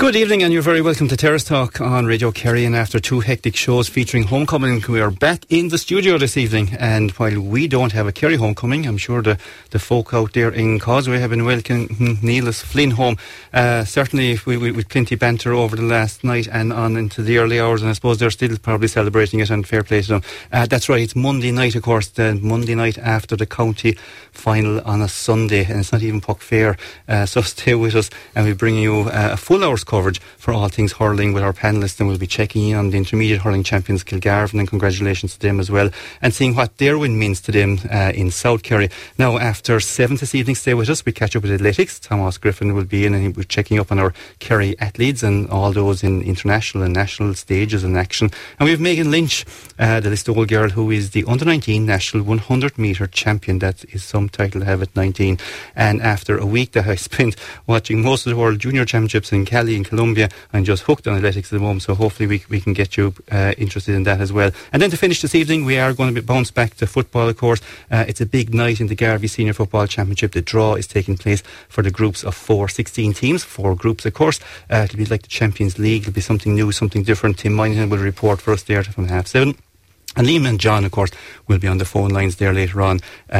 Good evening, and you're very welcome to Terrace Talk on Radio Kerry. And after 2 hectic shows featuring homecoming, we are back in the studio this evening. And while we don't have a Kerry homecoming, I'm sure the folk out there in Causeway have been welcoming Neil's Flynn home. Certainly with plenty banter over the last night and on into the early hours, and I suppose they're still probably celebrating it, and fair play to them. That's right, it's Monday night, of course, the Monday night after the county final on a Sunday, and it's not even Puck Fair, so stay with us, and we're bringing you a full hour's coverage for all things hurling with our panellists, and we'll be checking in on the intermediate hurling champions Kilgarvan, and congratulations to them as well, and seeing what their win means to them in South Kerry. Now, after 7 this evening, stay with us, we catch up with athletics. Thomas Griffin will be in, and we're checking up on our Kerry athletes and all those in international and national stages in action. And we have Megan Lynch, the Listowel girl, who is the under-19 national 100 metre champion. That is some title to have at 19. And after a week that I spent watching most of the World Junior Championships in Cali in Colombia, I'm just hooked on athletics at the moment, so hopefully we can get you interested in that as well. And then to finish this evening, we are going to bounce back to football, of course. It's a big night in the Garvey Senior Football Championship. The draw is taking place for the groups of 16 teams, 4 groups, of course. It'll be like the Champions League. It'll be something new, something different. Tim Moynihan will report for us there from 7:30. And Liam and John, of course, will be on the phone lines there later on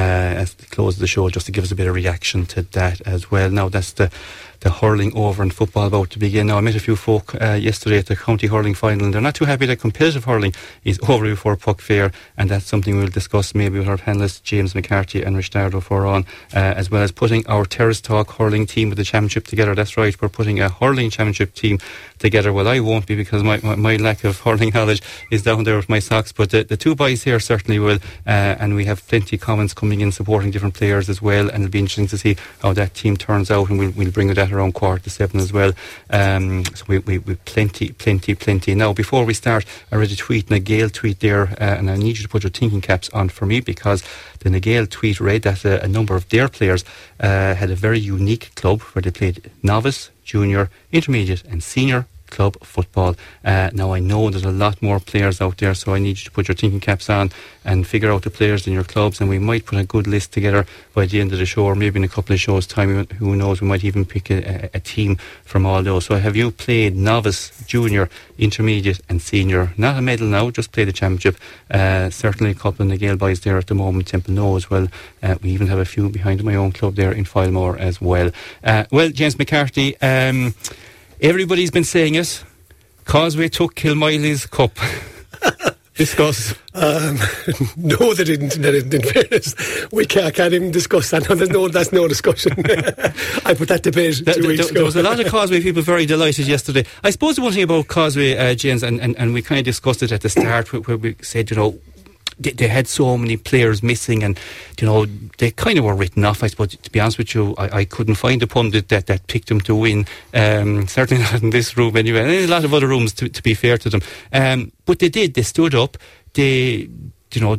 as they close the show, just to give us a bit of reaction to that as well. Now, that's the hurling over and football about to begin. Now, I met a few folk yesterday at the county hurling final, and they're not too happy that competitive hurling is over before Puck Fair, and that's something we'll discuss maybe with our panellists James McCarthy and Richard O'Foran, as well as putting our Terrace Talk hurling team with the championship together. That's right, we're putting a hurling championship team together. Well, I won't be, because my lack of hurling knowledge is down there with my socks, but the two boys here certainly will, and we have plenty of comments coming in supporting different players as well, and it'll be interesting to see how that team turns out, and we'll bring you that around 7:15 as well. So we plenty. Now, before we start, I read a tweet, a Gael tweet there, and I need you to put your thinking caps on for me, because the Nagale tweet read that a number of their players had a very unique club where they played novice, junior, intermediate and senior club football. Now, I know there's a lot more players out there, so I need you to put your thinking caps on and figure out the players in your clubs, and we might put a good list together by the end of the show, or maybe in a couple of shows' time. Who knows, we might even pick a team from all those. So have you played novice, junior, intermediate and senior? Not a medal now, just play the championship. Certainly a couple of Nagale boys there at the moment. Temple know as well. We even have a few behind my own club there in Filemore as well. Well, James McCarthy, everybody's been saying it. Causeway took Kilmiley's cup. Discuss. No, they didn't. In fairness, we can't even discuss that. No, that's no discussion. I put that debate 2 weeks ago. There was a lot of Causeway people very delighted yesterday. I suppose the one thing about Causeway, James, and we kind of discussed it at the start, where we said, they had so many players missing, and they kind of were written off. I suppose, to be honest with you, I couldn't find a pundit that picked them to win. Certainly not in this room anyway, and in a lot of other rooms, to be fair to them. But they did. They stood up. They put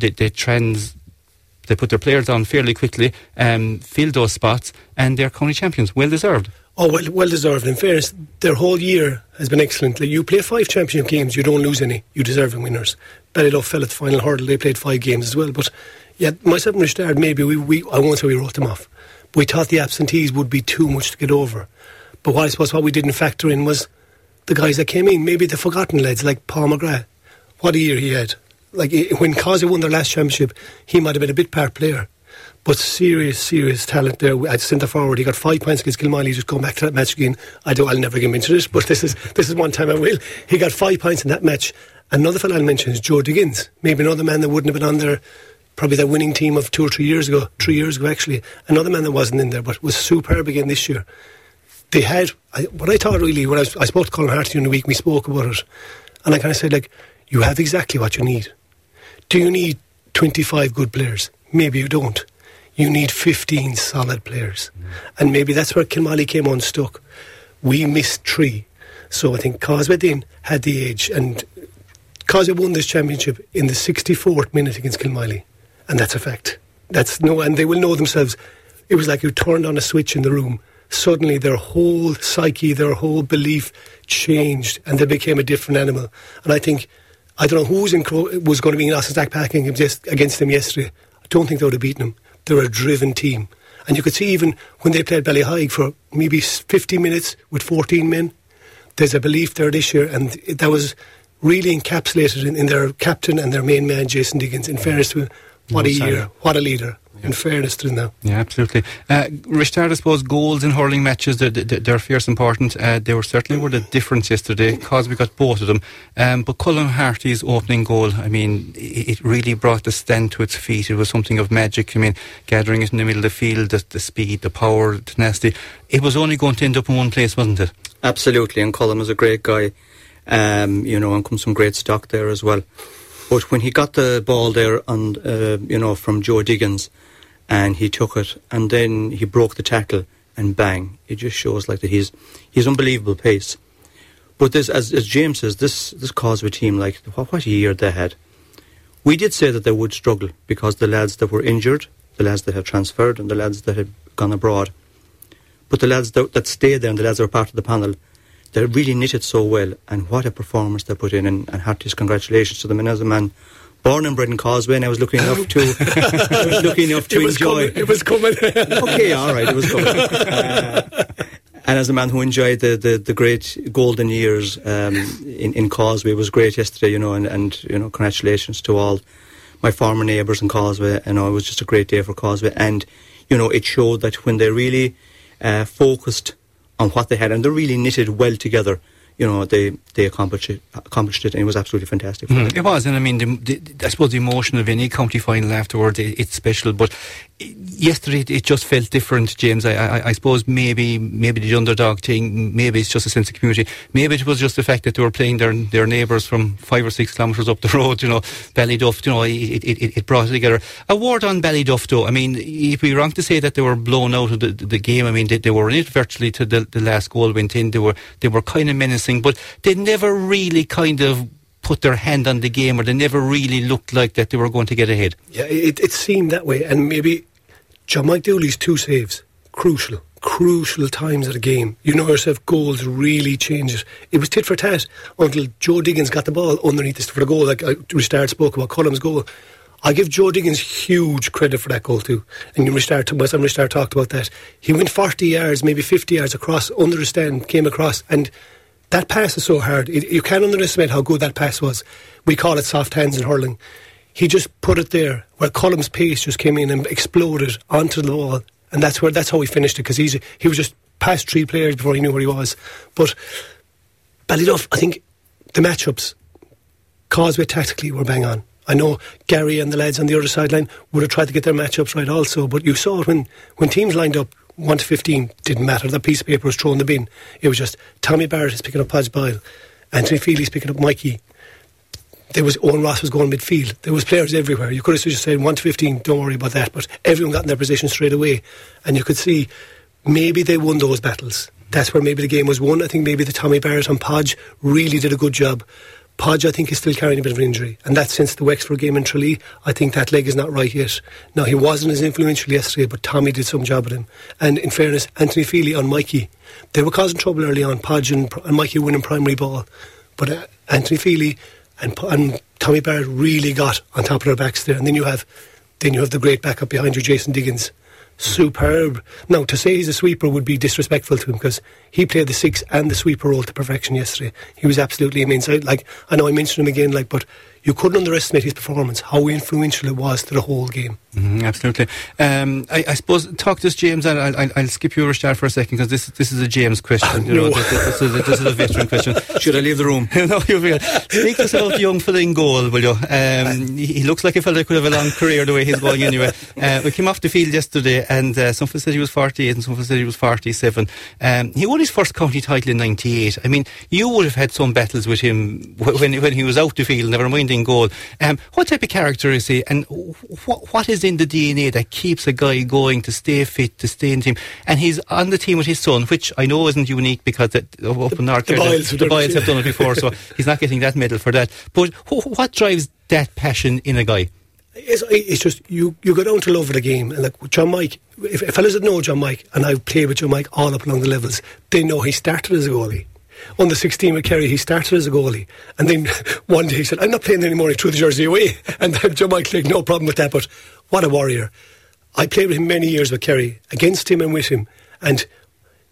their players on fairly quickly, filled those spots, and they're county champions. Well deserved. Oh, well deserved. In fairness, their whole year has been excellent. Like, you play 5 championship games, you don't lose any. You deserve the winners. Ballylough fell at the final hurdle. They played 5 games as well. But yeah, myself and Richard, maybe I won't say we wrote them off, but we thought the absentees would be too much to get over. But I suppose what we didn't factor in was the guys that came in. Maybe the forgotten lads like Paul McGrath. What a year he had. Like, when Causey won their last championship, he might have been a bit part player. But serious talent there at centre forward. He got 5 points against Kilmiley. Just going back to that match again. I'll never get into this, but this is one time I will. He got 5 points in that match. Another fellow I'll mention is Joe Diggins. Maybe another man that wouldn't have been on there, probably that winning team of 2 or 3 years ago. 3 years ago, actually. Another man that wasn't in there, but was superb again this year. They had, what I thought really, when I spoke to Colin Harty during the week, we spoke about it, and I kind of said, like, you have exactly what you need. Do you need 25 good players? Maybe you don't. You need 15 solid players. And maybe that's where Kilmiley came unstuck. We missed 3. So I think Causeway then had the edge. And Causeway won this championship in the 64th minute against Kilmiley. And that's a fact. And they will know themselves. It was like you turned on a switch in the room. Suddenly their whole psyche, their whole belief changed, and they became a different animal. And I think, I don't know who was going to be in Ossenstack packing against them yesterday. I don't think they would have beaten them. They're a driven team. And you could see even when they played Ballyhaig for maybe 50 minutes with 14 men, there's a belief there this year, and that was really encapsulated in their captain and their main man, Jason Diggins. In fairness to him, what a year, what a leader. In fairness to them now. Yeah, absolutely. Rishtard, I suppose goals in hurling matches, they're fierce important. They were certainly the difference yesterday. Cosby got both of them. But Colin Harty's opening goal, I mean, it really brought the stand to its feet. It was something of magic. I mean, gathering it in the middle of the field, the speed, the power, the tenacity. It was only going to end up in one place, wasn't it? Absolutely, and Colin was a great guy. And comes from great stock there as well. But when he got the ball there from Joe Diggins, and he took it, and then he broke the tackle, and bang! It just shows like that he's unbelievable pace. But this, as James says, this Causeway team, like what a year they had. We did say that they would struggle because the lads that were injured, the lads that have transferred, and the lads that had gone abroad. But the lads that stayed there, and the lads that were part of the panel, they really knitted so well, and what a performance they put in, and heartiest congratulations to them. And as a man born and bred in Causeway, and I was lucky enough to enjoy. It was coming. Okay, all right, it was coming. And as a man who enjoyed the great golden years in Causeway, it was great yesterday, and congratulations to all my former neighbours in Causeway. It was just a great day for Causeway, and it showed that when they really focused on what they had, and they really knitted well together, they accomplished it, and it was absolutely fantastic. It was, and I mean, I suppose the emotion of any county final afterwards, it's special. But yesterday, it just felt different, James. I suppose maybe the underdog thing, maybe it's just a sense of community. Maybe it was just the fact that they were playing their neighbours from 5 or 6 kilometres up the road. Ballyduff. It brought it together. A word on Ballyduff, though. I mean, it'd be wrong to say that they were blown out of the game. I mean, they were in it virtually to the last goal went in. They were kind of menacing, but they never really kind of put their hand on the game, or they never really looked like that they were going to get ahead. Yeah, it seemed that way, and maybe John Mike Dooley's 2 saves, crucial times of the game. Yourself, goals really change it. It was tit for tat until Joe Diggins got the ball underneath for the goal. Like Rishtard spoke about Cullum's goal. I give Joe Diggins huge credit for that goal too. And Rishtard talked about that. He went 40 yards, maybe 50 yards across, under the stand, came across, and that pass is so hard. You can't underestimate how good that pass was. We call it soft hands in hurling. He just put it there where Cullum's pace just came in and exploded onto the ball, and that's how he finished it, because he was just past 3 players before he knew where he was. But Ballyduff, I think the matchups, Causeway tactically were bang on. I know Gary and the lads on the other sideline would have tried to get their matchups right also, but you saw it when teams lined up 1 to 15, didn't matter. That piece of paper was thrown in the bin. It was just Tommy Barrett is picking up Podge Boyle, Anthony Feely's picking up Mikey. There was Owen Ross was going midfield. There was players everywhere. You could have just said 1 to 15, don't worry about that, but everyone got in their position straight away, and you could see maybe they won those battles. That's where maybe the game was won. I think maybe the Tommy Barrett and Podge really did a good job. Podge, I think, is still carrying a bit of an injury, and that's since the Wexford game in Tralee. I think that leg is not right yet. Now, he wasn't as influential yesterday, but Tommy did some job with him. And in fairness, Anthony Feely on Mikey, they were causing trouble early on. Podge and Mikey winning primary ball, but Anthony Feely and Tommy Barrett really got on top of their backs there. And then you have the great backup behind you, Jason Diggins. Superb. Now, to say he's a sweeper would be disrespectful to him, because he played the 6 and the sweeper role to perfection yesterday. He was absolutely amazing. I know I mentioned him again, but you couldn't underestimate his performance, how influential it was to the whole game. Absolutely. I suppose, talk to us, James, and I'll skip you, Rishtard, for a second, because this is a James question. This is a veteran question. Should I leave the room? No, you'll be good. Speak to us about the young fella in goal, will you? He looks like a fella that could have a long career the way he's going anyway. We came off the field yesterday, and some fella said he was 48 and some fella said he was 47. He won his first county title in 98. I mean, you would have had some battles with him when he was out the field, never mind in goal. What type of character is he, and what is in the DNA that keeps a guy going to stay fit, to stay in the team? And he's on the team with his son, which I know isn't unique, because up in North Carolina the Boyles have done it before, so he's not getting that medal for that. But what drives that passion in a guy? It's just you go down to love of the game, and like John Mike, if fellas that know John Mike, and I've played with John Mike all up along the levels, they know he started as a goalie. On the 16 with Kerry, he started as a goalie, and then one day he said, I'm not playing anymore, he threw the jersey away. And John Mike like, no problem with that, but what a warrior. I played with him many years with Kerry, against him and with him, and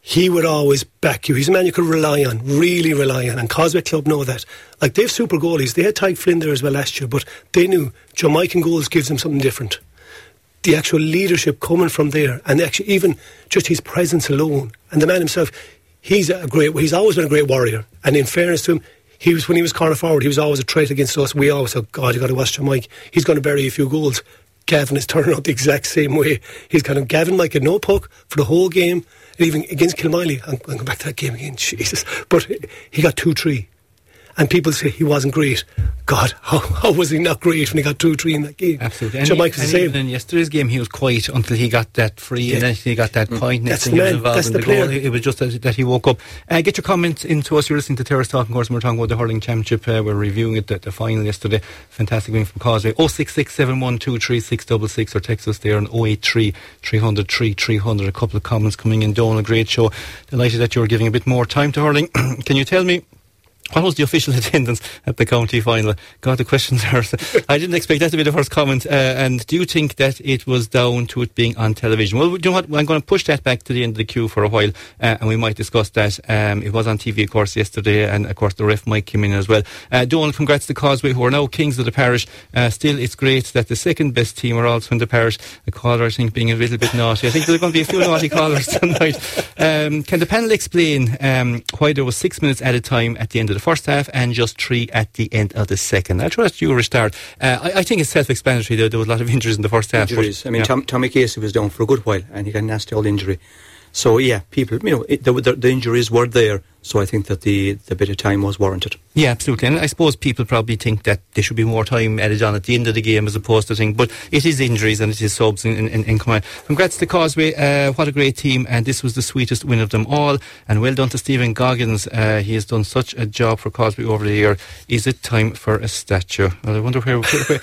he would always back you. He's a man you could rely on, really rely on. And Causeway Club know that. Like, they have super goalies. They had Tyke Flynn there as well last year, but they knew Joe Mike and goals gives them something different. The actual leadership coming from there, and actually even just his presence alone. And the man himself, he's always been a great warrior. And in fairness to him, when he was corner forward, he was always a threat against us. We always said, God, you got to watch Joe Mike. He's going to bury a few goals. Gavin is turning out the exact same way. He's kind of Gavin Mike had no puck for the whole game. And even against Kilmiley, I'm going back to that game again, Jesus. But he got 2-3. And people say he wasn't great. God, how was he not great when he got 2-3 in that game? Absolutely. And Mike was the same. Even in yesterday's game, he was quiet until he got that free, and then he got that point. Next thing he was involved in the goal. It was just that he woke up. Get your comments into us. You're listening to Terrace Talk, of course. We're talking about the hurling championship. We're reviewing it, the final yesterday. Fantastic win from Causeway. 06671236666, or text us there on 083 300 3300. A couple of comments coming in. Donal, great show. Delighted that you're giving a bit more time to hurling. Can you tell me, what was the official attendance at the county final? God, the questions are... I didn't expect that to be the first comment. And do you think that it was down to it being on television? Well, you know what? I'm going to push that back to the end of the queue for a while, and we might discuss that. It was on TV, of course, yesterday, and, of course, the ref might come in as well. Donald, congrats to Causeway, who are now kings of the parish. Still, it's great that the second best team are also in the parish. The caller, I think, being a little bit naughty. I think there's going to be a few naughty callers tonight. Can the panel explain why there was 6 minutes at a time at the end of the first half and just 3 at the end of the second? I'll trust you, Ristard. I think it's self-explanatory. There was a lot of injuries in the first half. Injuries. Tommy Casey was down for a good while and he got a nasty old injury. So, yeah, people, the injuries were there. So I think that the bit of time was warranted. Yeah, absolutely. And I suppose people probably think that there should be more time added on at the end of the game as opposed to thing. But it is injuries and it is subs in command. Congrats to Causeway. What a great team. And this was the sweetest win of them all. And well done to Stephen Goggins. He has done such a job for Causeway over the year. Is it time for a statue? Well, I wonder where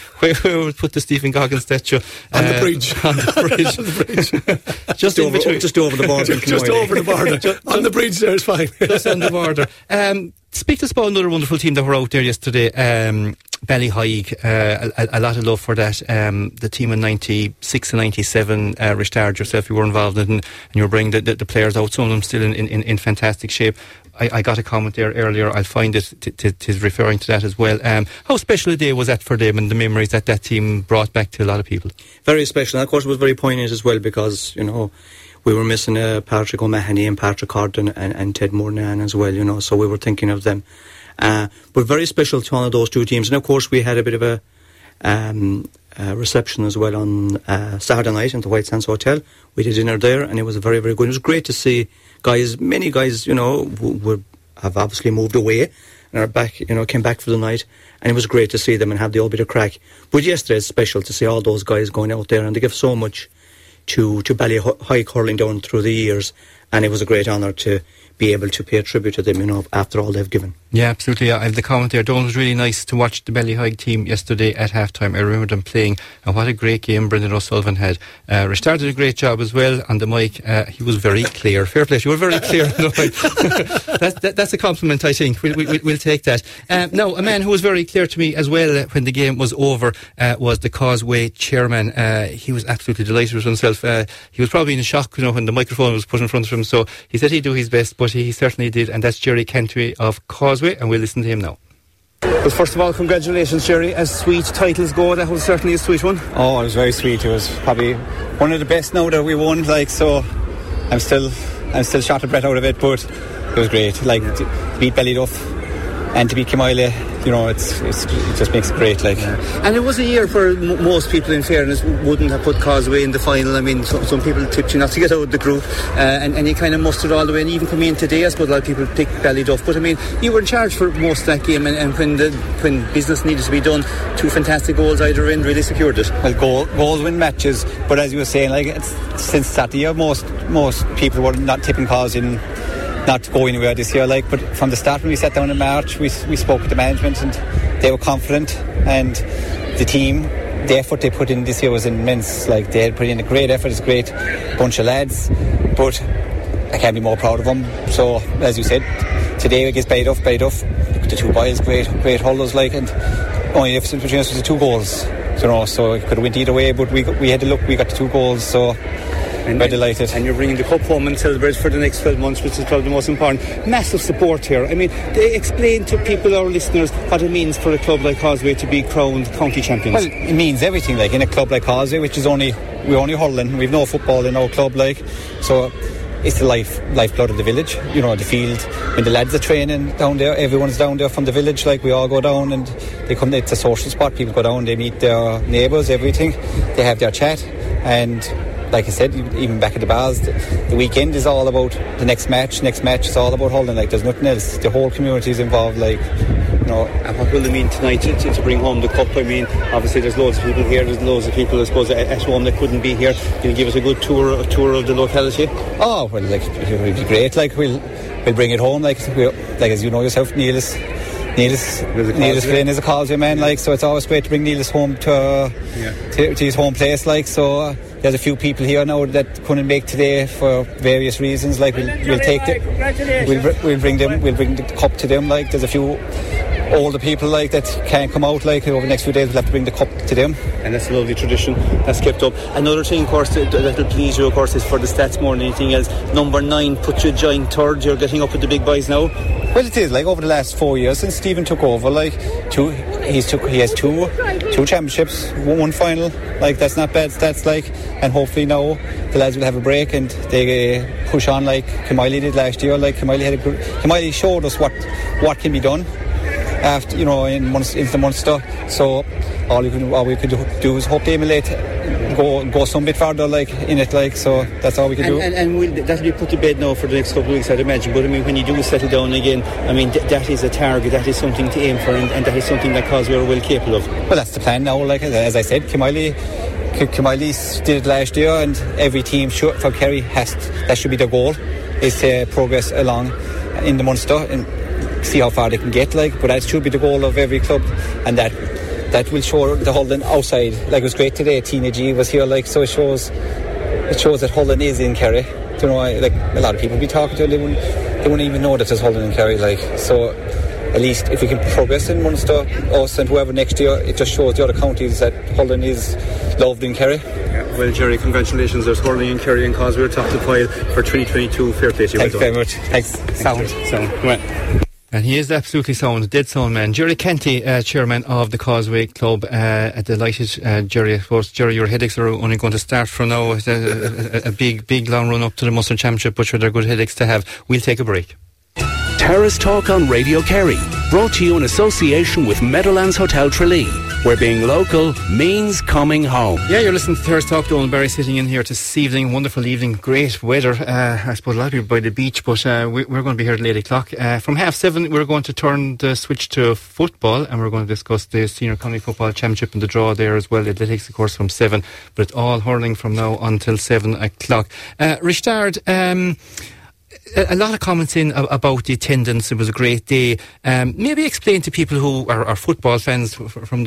we'll put the Stephen Goggins statue. On the bridge. On the bridge. On the bridge. Just over the border. Just over the border. On the bridge there is fine. On the border. Speak to us about another wonderful team that were out there yesterday, Ballyhaig. A lot of love for that. The team in 96 and 97, Ristard, yourself, you were involved in, and you were bringing the players out, some of them still in fantastic shape. I got a comment there earlier. I'll find it. Tis referring to that as well. How special a day was that for them, and the memories that team brought back to a lot of people? Very special. And of course, it was very poignant as well because, we were missing Patrick O'Mahony and Patrick Cordon and Ted Moornan as well, so we were thinking of them. But very special to one of those two teams. And of course, we had a bit of a reception as well on Saturday night in the White Sands Hotel. We did dinner there, and it was very, very good. It was great to see many guys, who have obviously moved away and are back, came back for the night. And it was great to see them and have the old bit of crack. But yesterday it's special to see all those guys going out there, and they give so much to Ballyhaig hurling down through the years, and it was a great honour to be able to pay a tribute to them, after all they've given. Yeah, absolutely. I have the comment there. Donald, it was really nice to watch the Ballyhaig team yesterday at half-time. I remember them playing, and what a great game Brendan O'Sullivan had. Ristard did a great job as well on the mic. He was very clear. Fair play, you were very clear on the mic. That's a compliment, I think. We'll take that. Now, a man who was very clear to me as well when the game was over was the Causeway chairman. He was absolutely delighted with himself. He was probably in shock, when the microphone was put in front of him, so he said he'd do his best, but he certainly did, and that's Jerry Cantway of Causeway, and we'll listen to him now. Well, first of all, congratulations, Jerry. As sweet titles go, that was certainly a sweet one. Oh, it was very sweet. It was probably one of the best now that we won, so I'm still shot of breath out of it, but it was great. To beat Ballyduff and to beat Kilmiley, it just makes it great. Yeah. And it was a year for most people, in fairness, wouldn't have put Causeway in the final. I mean, some people tipped you not to get out of the group, and you kind of mustered all the way. And even coming in today, I suppose a lot of people picked Ballyduff. But I mean, you were in charge for most of that game, and when business needed to be done, 2 fantastic goals either end really secured it. Well, goals win matches, but as you were saying, since Saturday year, most people were not tipping Causeway not to go anywhere this year, but from the start when we sat down in March, we spoke with the management and they were confident, and the team, the effort they put in this year was immense. They had put in a great effort. It's a great bunch of lads, but I can't be more proud of them. So as you said, today against Ballyduff, the 2 boys, great hurlers, and only the difference between us was the 2 goals, so it could have went either way, but we had to look, we got the 2 goals, so We're delighted. And you're bringing the cup home and celebrate for the next 12 months, which is probably the most important. Massive support here. I mean, they explain to people, our listeners, what it means for a club like Causeway to be crowned county champions. Well, it means everything, like in a club like Causeway, which is we're only hurling, we've no football in our club, like, so it's the lifeblood of the village, you know, the field. When the lads are training down there, everyone's down there from the village, like, we all go down and they come, it's a social spot, people go down, they meet their neighbours, everything, they have their chat, and like I said, even back at the bars, the weekend is all about the next match is all about hurling, like, there's nothing else, the whole community is involved, like, you know. And what will it mean tonight to bring home the cup? I mean, obviously there's loads of people here, there's loads of people, I suppose, at home that couldn't be here. Can you give us a good tour of the locality? Oh, well, like, it would be great, like, we'll bring it home, like as you know yourself, Neil's playing as a Causeway man, like, so it's always great to bring Neil's home to his home place, like, so there's a few people here now that couldn't make today for various reasons, like, we'll bring the cup to them, like, there's a few older people, like, that can't come out, like, over the next few days we'll have to bring the cup to them. And that's a lovely tradition that's kept up. Another thing, of course, that'll please you, of course, is for the stats more than anything else. Number 9 put you joint third. You're getting up with the big boys now. Well, it is, like, over the last 4 years since Stephen took over, like, he has two championships, one final, like, that's not bad stats, like, and hopefully now the lads will have a break and they push on like Kilmiley did last year. Like, Kilmiley showed us what can be done after, you know, into the Munster, so all we could do is hope they emulate, go some bit further, like, in it, like, so that's all we can do. And that'll be put to bed now for the next couple of weeks, I'd imagine, but I mean, when you do settle down again, I mean, that is a target, that is something to aim for, and that is something that Causeway are well capable of. Well, that's the plan now, like, as I said, Kilmiley did it last year, and every team for Kerry that should be their goal, is to progress along in the Munster and see how far they can get, like, but that should be the goal of every club, and that will show the Holden outside. Like, it was great today, Tina G was here, like, so it shows that Holden is in Kerry. You know, like, a lot of people be talking to them, they wouldn't even know that there's Holden in Kerry, like, so at least if we can progress in Munster, us and whoever next year, it just shows the other counties that Holden is loved in Kerry. Yeah, well, Jerry, congratulations. There's hurling in Kerry and Causeway top the pile for 2022. Fair play to you. Thanks very much. Thanks. Sound. Come on. And he is absolutely sound, dead sound man. Jerry Kenty, chairman of the Causeway Club, delighted, Jerry. Of course, Jerry, your headaches are only going to start from now. A big long run up to the Munster Championship, but sure, they're good headaches to have. We'll take a break. Terrace Talk on Radio Kerry, brought to you in association with Meadowlands Hotel Tralee, where being local means coming home. Yeah, you're listening to Terrace Talk. Donal Barry sitting in here this evening. Wonderful evening, great weather. I suppose a lot of people by the beach, but we're going to be here at 8 o'clock. From 7:30, we're going to turn the switch to football, and we're going to discuss the Senior County Football Championship and the draw there as well. Athletics, of course, from 7, but it's all hurling from now until 7 o'clock. Rishtard, a lot of comments in about the attendance. It was a great day. Maybe explain to people who are football fans from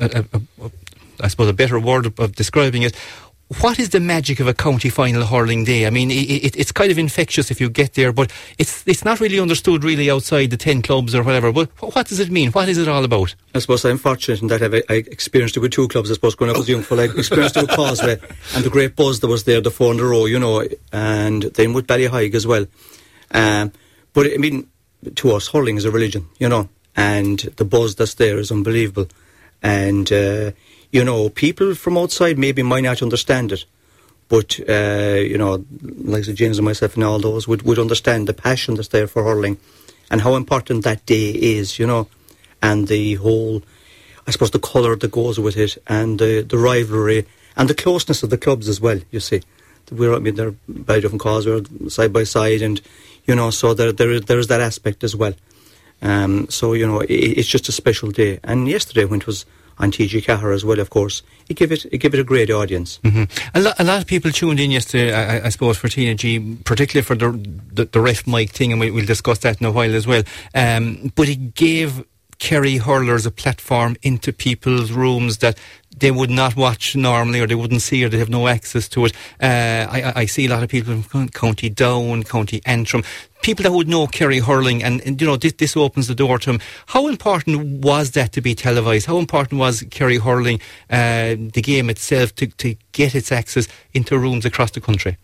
I suppose a better word of describing it. What is the magic of a county final hurling day? I mean, it's kind of infectious if you get there, but it's not really understood really outside the 10 clubs or whatever. But what does it mean? What is it all about? I suppose I'm fortunate in that I experienced it with 2 clubs. I suppose growing up as young, I experienced it with Causeway and the great buzz that was there, the 4 in a row, you know, and then with Ballyhaig as well. But I mean, to us, hurling is a religion, you know, and the buzz that's there is unbelievable. And you know, people from outside maybe might not understand it, but you know, like James and myself and all those would understand the passion that's there for hurling and how important that day is, you know, and the whole, I suppose, the colour that goes with it, and the rivalry and the closeness of the clubs as well. You see, they're by different causes, we're side by side, and you know, so there is that aspect as well. So you know, it's just a special day. And yesterday, when it was on TG Cahir as well, of course, it gave it a great audience. Mm-hmm. A lot of people tuned in yesterday, I suppose, for TNG, particularly for the ref mic thing, and we'll discuss that in a while as well. But it gave Kerry hurlers a platform into people's rooms that they would not watch normally, or they wouldn't see, or they have no access to it. I see a lot of people from County Down, County Antrim, people that would know Kerry hurling, and you know, this opens the door to them. How important was that to be televised? How important was Kerry hurling, the game itself, to get its access into rooms across the country?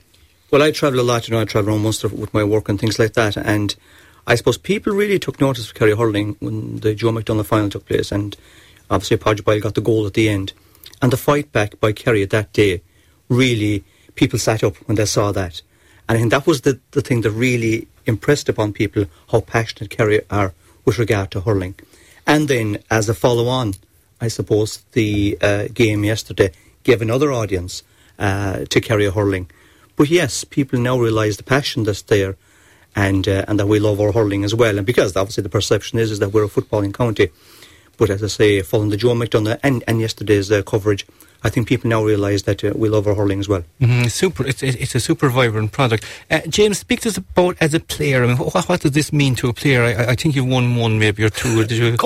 Well, I travel a lot, I travel around Munster with my work and things like that, and I suppose people really took notice of Kerry hurling when the Joe McDonagh final took place, and obviously Podge Boyle got the goal at the end. And the fight back by Kerry that day, really, people sat up when they saw that. And I think that was the thing that really impressed upon people how passionate Kerry are with regard to hurling. And then, as a follow-on, I suppose the game yesterday gave another audience to Kerry hurling. But yes, people now realise the passion that's there, and that we love our hurling as well. And because obviously the perception is that we're a footballing county. But as I say, following the Joe McDonagh and yesterday's coverage, I think people now realise that we love our hurling as well. Super. It's a super vibrant product. James, speak to us about as a player. I mean, what does this mean to a player? I think you've won one, maybe, or two. Did you?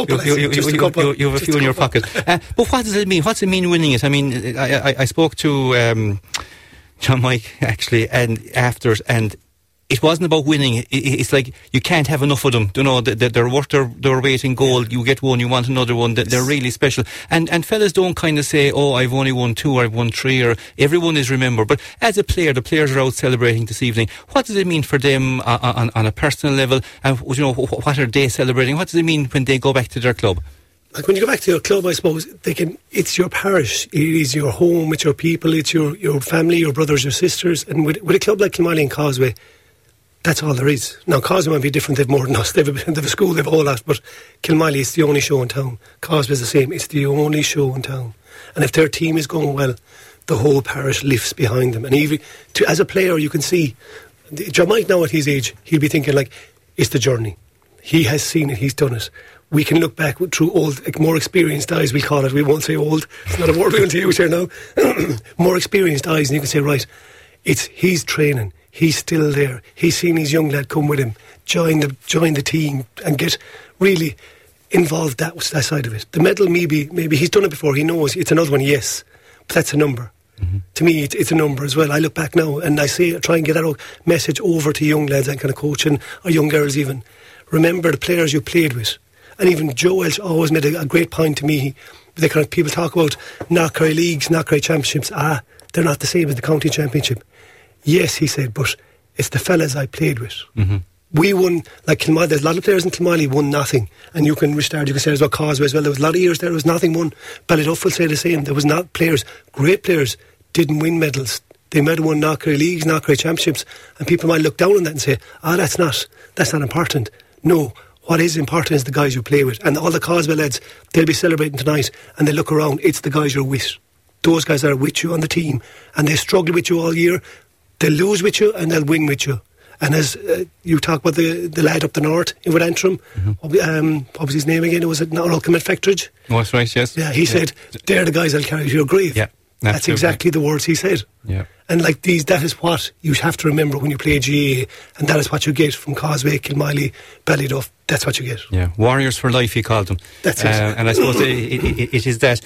You have a few in your pocket. But what does it mean? What's it mean winning it? I mean, I spoke to John Mike actually, and after, and it wasn't about winning. It's like you can't have enough of them. You know, they're worth their weight in gold. You get one, you want another one. They're really special. And fellas don't kind of say, oh, I've only won 2 or I've won 3, or everyone is remembered. But as a player, the players are out celebrating this evening. What does it mean for them on a personal level? And what are they celebrating? What does it mean when they go back to their club? Like when you go back to your club, I suppose it's your parish, it is your home, it's your people, it's your family, your brothers, your sisters. And with a club like Kilmaley and Causeway, that's all there is. Now, Causeway might be different, they've more than us, they've a school, they've all that, but Kilmaley is the only show in town. Causeway's the same, it's the only show in town. And if their team is going well, the whole parish lifts behind them. And even as a player, you can see, John Mike now at his age, he'll be thinking like, it's the journey. He has seen it, he's done it. We can look back through old, more experienced eyes, we call it. We won't say old. It's not a word we're going to use here now. More experienced eyes, and you can say, right, he's training. He's still there. He's seen his young lad come with him, join the team, and get really involved that side of it. The medal, maybe he's done it before. He knows it's another one, yes, but that's a number. Mm-hmm. To me, it's a number as well. I look back now and I try and get that message over to young lads and kind of coaching, or young girls even. Remember the players you played with. And even Joe Welch always made a great point to me. People talk about Knockcurry leagues, Knockcurry championships. They're not the same as the county championship. Yes, he said, but it's the fellas I played with. Mm-hmm. We won, like Kilmaley, there's a lot of players in Kilmaley won nothing. And you can restart, you can say there's about Causeway as well. There was a lot of years there was nothing won. Ballyduff will say the same. There was not players, great players, didn't win medals. They might have won Knockcurry leagues, Knockcurry championships. And people might look down on that and say, that's not important. No. What is important is the guys you play with. And all the Causeway lads, they'll be celebrating tonight and they look around, it's the guys you're with. Those guys that are with you on the team, and they struggle with you all year. They'll lose with you and they'll win with you. And as you talk about the lad up the north with Antrim, what was his name again? Was it Malcolm McFectridge? Oh, that's right, yes. Yeah, he said, they're the guys that'll carry you to your grave. Yeah. That's exactly the words he said. Yeah. And like that is what you have to remember when you play GAA, and that is what you get from Causeway, Kilmaley, Ballyduff. That's what you get. Yeah, warriors for life, he called them. That's it. And I suppose it is that.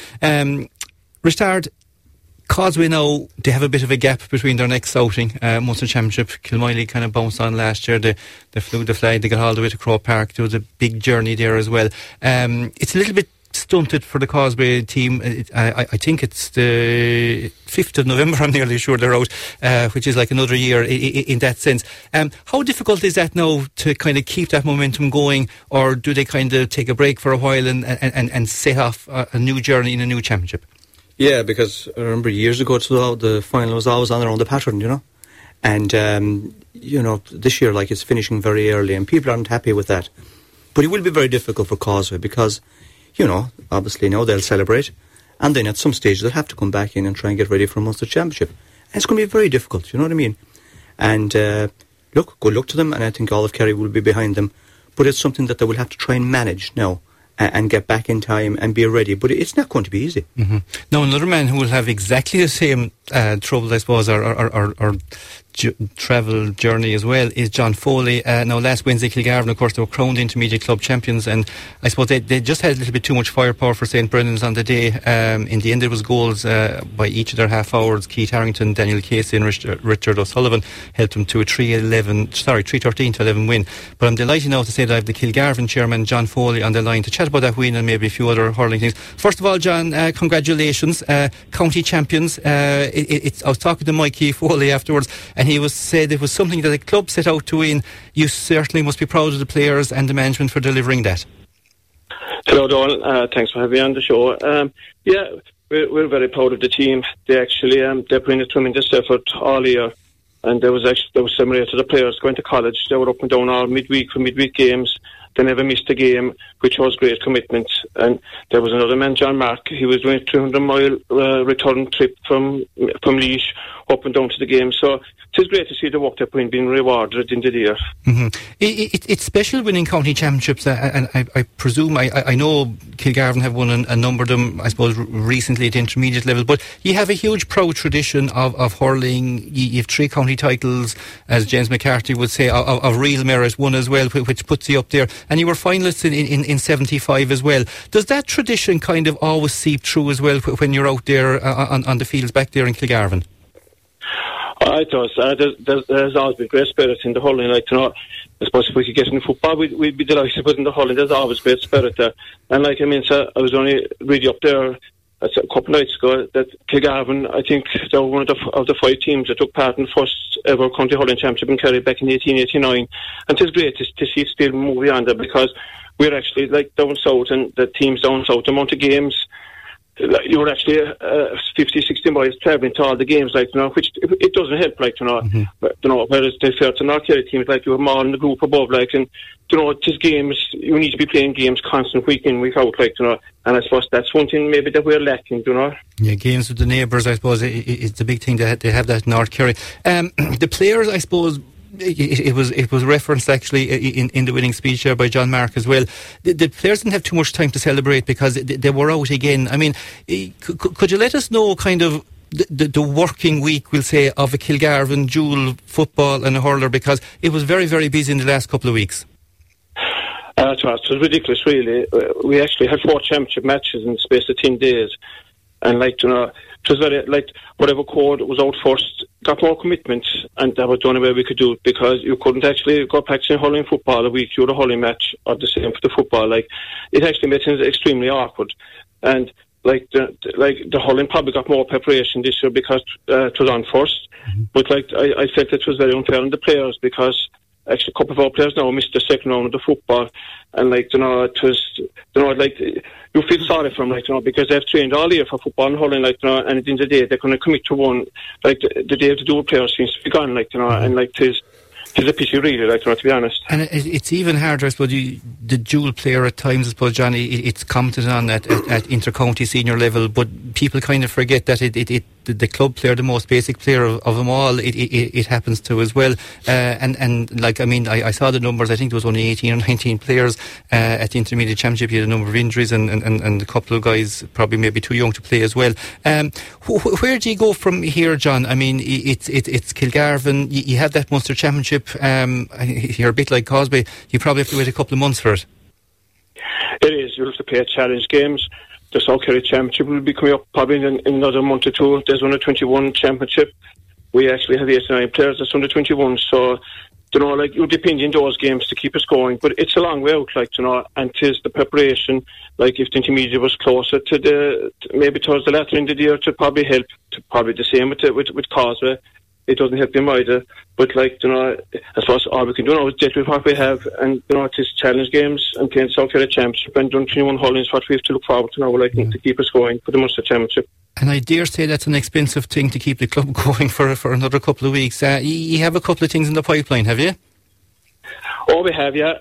Richard, Causeway now, they have a bit of a gap between their next outing, Munster Championship. Kilmaley kind of bounced on last year. They flew the flag, they got all the way to Croke Park. There was a big journey there as well. It's a little bit stunted for the Causeway team. I think it's the 5th of November, I'm nearly sure they're out, which is like another year in that sense. How difficult is that now to kind of keep that momentum going, or do they kind of take a break for a while and set off a new journey in a new championship? Yeah, because I remember years ago, the final was always on their own the pattern, and this year, like, it's finishing very early and people aren't happy with that. But it will be very difficult for Causeway because obviously now they'll celebrate, and then at some stage they'll have to come back in and try and get ready for a Munster Championship. And it's going to be very difficult, you know what I mean? And good luck to them, and I think all of Kerry will be behind them. But it's something that they will have to try and manage now and get back in time and be ready. But it's not going to be easy. Mm-hmm. Now, another man who will have exactly the same trouble, I suppose, or travel journey as well, is John Foley. Now, last Wednesday, Kilgarvan, of course, they were crowned Intermediate Club champions, and I suppose they just had a little bit too much firepower for St. Brennan's on the day. In the end, there was goals by each of their half-hours. Keith Harrington, Daniel Casey and Richard O'Sullivan helped them to a 3-13-11 win. But I'm delighted now to say that I have the Kilgarvan chairman, John Foley, on the line to chat about that win and maybe a few other hurling things. First of all, John, congratulations. County champions. I was talking to Mike Foley afterwards, and he said it was something that the club set out to win. You certainly must be proud of the players and the management for delivering that. Hello, Donald. Thanks for having me on the show. We're very proud of the team. They actually they put in a tremendous effort all year, and there was some rate of the players going to college. They were up and down all midweek for midweek games. They never missed a game, which was great commitment. And there was another man, John Mark. He was doing a 200-mile return trip from Laois up and down to the game. So it's great to see the work they're putting being rewarded at the end of the year. Mm-hmm. It's special winning county championships, and I presume, I know Kilgarvan have won a number of them, I suppose, recently at the intermediate level, but you have a huge proud tradition of hurling. You have 3 county titles, as James McCarthy would say, of real merit, one as well, which puts you up there. And you were finalists in 75 as well. Does that tradition kind of always seep through as well when you're out there on the fields back there in Kilgarvan? It does. There's always been great spirit in the hurling. I suppose if we could get in football, we'd be delighted, but in the hurling, there's always great spirit there. And I was only really up there a couple of nights ago that Kilgarvan, I think they were one of the 5 teams that took part in the first ever county hurling championship in Kerry back in 1889. And it's great to see it still moving on there, because we're actually like down south, and the teams down south, the amount of games, you were actually 50-60 miles travelling to all the games, which it doesn't help, Mm-hmm. But, whereas they fair to North Kerry teams, you have more in the group above, just games, you need to be playing games constant week in, week out, and I suppose that's one thing maybe that we're lacking, Yeah, games with the neighbours, I suppose, it's a big thing that they have that in North Kerry. The players, I suppose, it was referenced actually in the winning speech there by John Mark as well. The players didn't have too much time to celebrate because they were out again. I mean, could you let us know kind of the working week, we'll say, of a Kilgarvan dual football and a hurler, because it was very, very busy in the last couple of weeks? It was ridiculous, really. We actually had 4 championship matches in the space of 10 days. And, it was very, whatever code was out first got more commitment, and that was the only way we could do it, because you couldn't actually go practicing hurling football a week. You had a hurling match, or the same for the football. It actually made things extremely awkward. And, the hurling probably got more preparation this year because it was on first. Mm-hmm. But, I felt it was very unfair on the players, because actually a couple of our players now missed the second round of the football, and it was, you feel sorry for them, because they've trained all year for football and hurling, and at the end of the day they're going to commit to one, the day of the dual players seems to be gone, and it's a pity, really, to be honest. And it's even harder, I suppose, the dual player at times, I suppose, Johnny, it's commented on at inter-county senior level, but people kind of forget that the club player, the most basic player of them all, it happens to as well. I saw the numbers. I think there was only 18 or 19 players at the intermediate championship. You had a number of injuries, and a couple of guys probably maybe too young to play as well. Where do you go from here, John? I mean, it's Kilgarvan. You have that Munster championship. You're a bit like Cosby. You probably have to wait a couple of months for it. It is. You have to play challenge games. The South Kerry Championship will be coming up probably in another month or 2. There's under 21 championship. We actually have 8 or 9 players that's under 21. So, you depend on those games to keep us going. But it's a long way out, and 'tis the preparation. If the intermediate was closer to maybe towards the latter end of the year, to probably help. To probably the same with Causeway. It doesn't help them either. But, I suppose all we can do now is deal with what we have, and, it is challenge games and playing South Kerry Championship, and doing 21 hurling is what we have to look forward to now, to keep us going for the Munster Championship. And I dare say that's an expensive thing to keep the club going for another couple of weeks. You have a couple of things in the pipeline, have you? Oh, we have, yeah.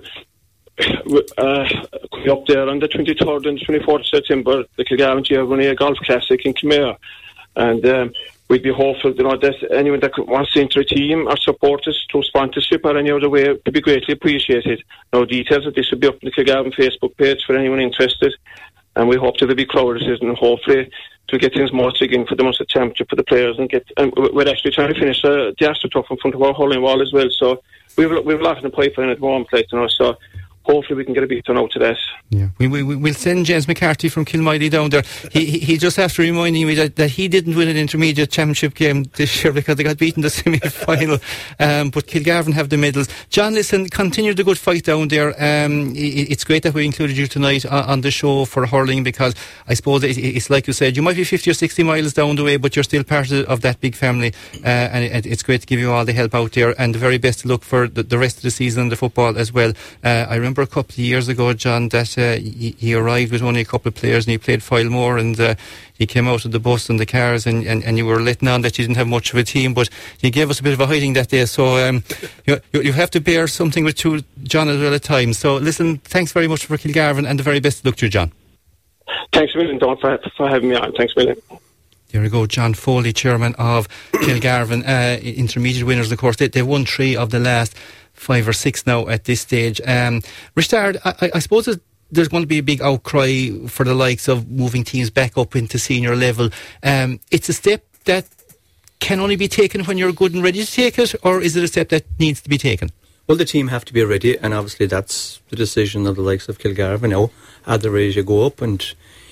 Up there on the 23rd and 24th of September, the Kilgarvan GAA running a golf classic in Khmer. And we'd be hopeful, that anyone that wants to enter a team or support us through sponsorship or any other way would be greatly appreciated. Now, details of this will be up on the Kilgarvan Facebook page for anyone interested. And we hope to have a big crowd, and hopefully to get things more again for the Munster Championship for the players, and we're actually trying to finish the AstroTurf in front of our hurling wall as well. So we've a lot in the pipeline at the moment, so hopefully we can get a big turn out to that. Yeah, we'll send James McCarthy from Kilmiley down there. He just after reminding me that he didn't win an intermediate championship game this year because they got beaten the semi-final. But Kilgarvan have the medals. John, listen, continue the good fight down there. It's great that we included you tonight on the show for hurling, because I suppose it's like you said, you might be 50 or 60 miles down the way, but you're still part of that big family. And it's great to give you all the help out there, and the very best to look for the rest of the season, the football as well. I remember a couple of years ago, John, that he arrived with only a couple of players and he played Filemore, and he came out of the bus and the cars, and you were letting on that you didn't have much of a team, but you gave us a bit of a hiding that day. So you have to bear something with John as well at times. So listen, thanks very much for Kilgarvan, and the very best of luck to you, John. Thanks a million, Don, for having me on. Thanks a million. There we go, John Foley, chairman of Kilgarvan. Intermediate winners, of course. They won 3 of the last 5 or 6 now at this stage. Richard, I suppose there's going to be a big outcry for the likes of moving teams back up into senior level. It's a step that can only be taken when you're good and ready to take it, or is it a step that needs to be taken? Well, the team have to be ready, and obviously that's the decision of the likes of Kilgarvan now. Are they ready to go up? And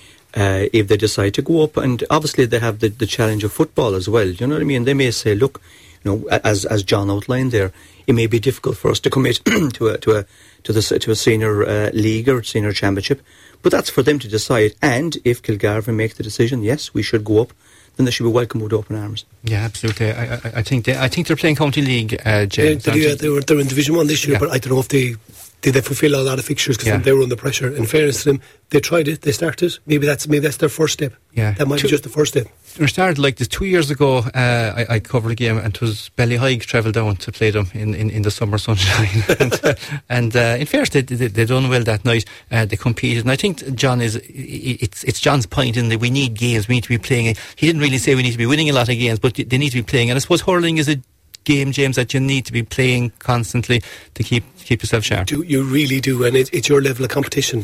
if they decide to go up, and obviously they have the challenge of football as well. You know what I mean? They may say, look, as John outlined there, it may be difficult for us to commit to a senior league or senior championship, but that's for them to decide. And if Kilgarvan make the decision, yes, we should go up, then they should be welcomed with open arms. Yeah, absolutely. I think they're playing county league, James. They're in Division 1 this year, but I don't know if they fulfil a lot of fixtures because they were under pressure. In fairness to them, they tried it, they started. Maybe that's their first step. Yeah, that might be just the first step. We started like this 2 years ago. I covered a game, and it was Ballyhaig travelled down to play them in the summer sunshine. and in fairness, they done well that night. They competed, and I think John it's John's point in that we need games. We need to be playing. He didn't really say we need to be winning a lot of games, but they need to be playing. And I suppose hurling is a game, James, that you need to be playing constantly to keep yourself sharp. You really do, and it's your level of competition.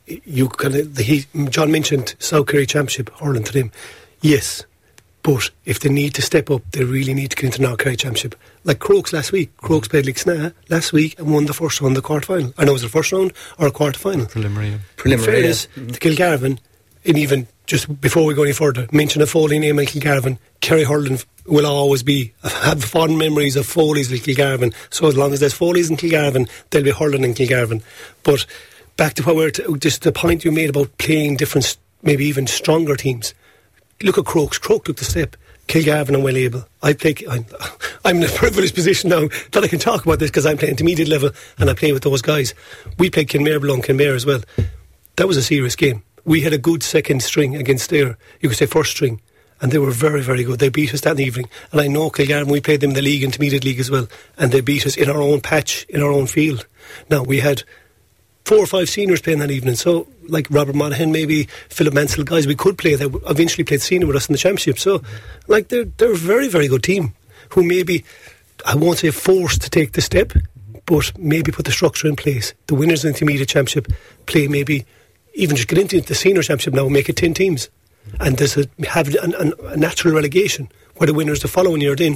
John mentioned South Kerry Championship hurling to them. Yes, but if they need to step up, they really need to get into North Kerry Championship. Like Crokes last week. Crokes played Lixna last week and won the first round, the quarter final. I know it was the first round or a quarter final. Preliminary. In fairness, to Kilgarvan, and even just before we go any further, mention a Foley name in Kilgarvan. Kerry hurling will always have fond memories of Foley's with Kilgarvan. So as long as there's Foley's in Kilgarvan, there'll be hurling in Kilgarvan. But back to just the point you made about playing different, maybe even stronger teams. Look at Crokes. Croke took the step. Kilgarvan and well able. I'm in a privileged position now that I can talk about this because I'm playing intermediate level and I play with those guys. We played Kinmare below Kinmare as well. That was a serious game. We had a good second string against their, you could say, first string, and they were very, very good. They beat us that evening, and I know Kilgarvan, we played them in the league, intermediate league as well, and they beat us in our own patch, in our own field. Now, we had 4 or 5 seniors playing that evening, so like Robert Monaghan, maybe Philip Mansell, guys we could play that eventually played senior with us in the championship. So like they're a very, very good team who maybe, I won't say forced to take the step, but maybe put the structure in place. The winners of the intermediate championship play maybe even just get into the senior championship now and make it 10 teams, and there's have a natural relegation where the winners the following year then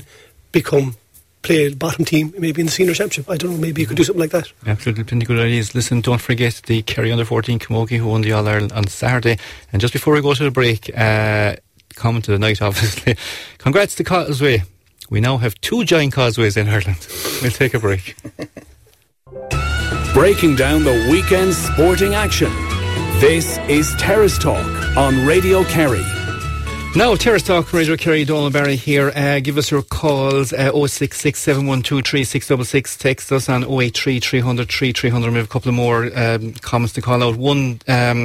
play a bottom team maybe in the senior championship. I don't know, maybe you could do something like that. Absolutely, plenty good ideas. Listen, don't forget the Kerry under 14 Camogie who won the All-Ireland on Saturday. And just before we go to the break, comment to the night obviously, congrats to Causeway. We now have 2 giant causeways in Ireland. We'll take a break. Breaking down the weekend's sporting action. This is Terrace Talk on Radio Kerry. Now, Terrace Talk, Radio Kerry, Donald Barry here. Give us your calls, 066 712 3666. Text us on 083 300 3300. We have a couple of more comments to call out. One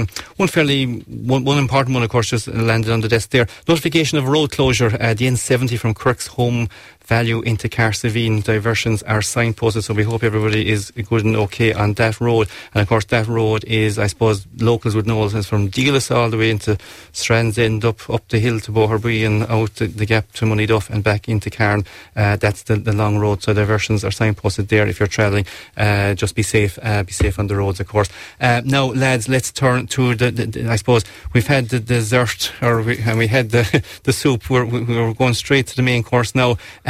important one, of course, just landed on the desk there. Notification of road closure, the N70 from Kirk's Home Value into Carsavine. Diversions are signposted, so we hope everybody is good and okay on that road. And of course, that road is, I suppose, locals would know, it's from Dealis all the way into Strands End, up the hill to Boherbee and out the gap to Moneyduff and back into Cairn. That's the long road, so diversions are signposted there if you're travelling. Just be safe on the roads, of course. Now, lads, let's turn to the I suppose we've had the dessert, and we had the soup. We're going straight to the main course now.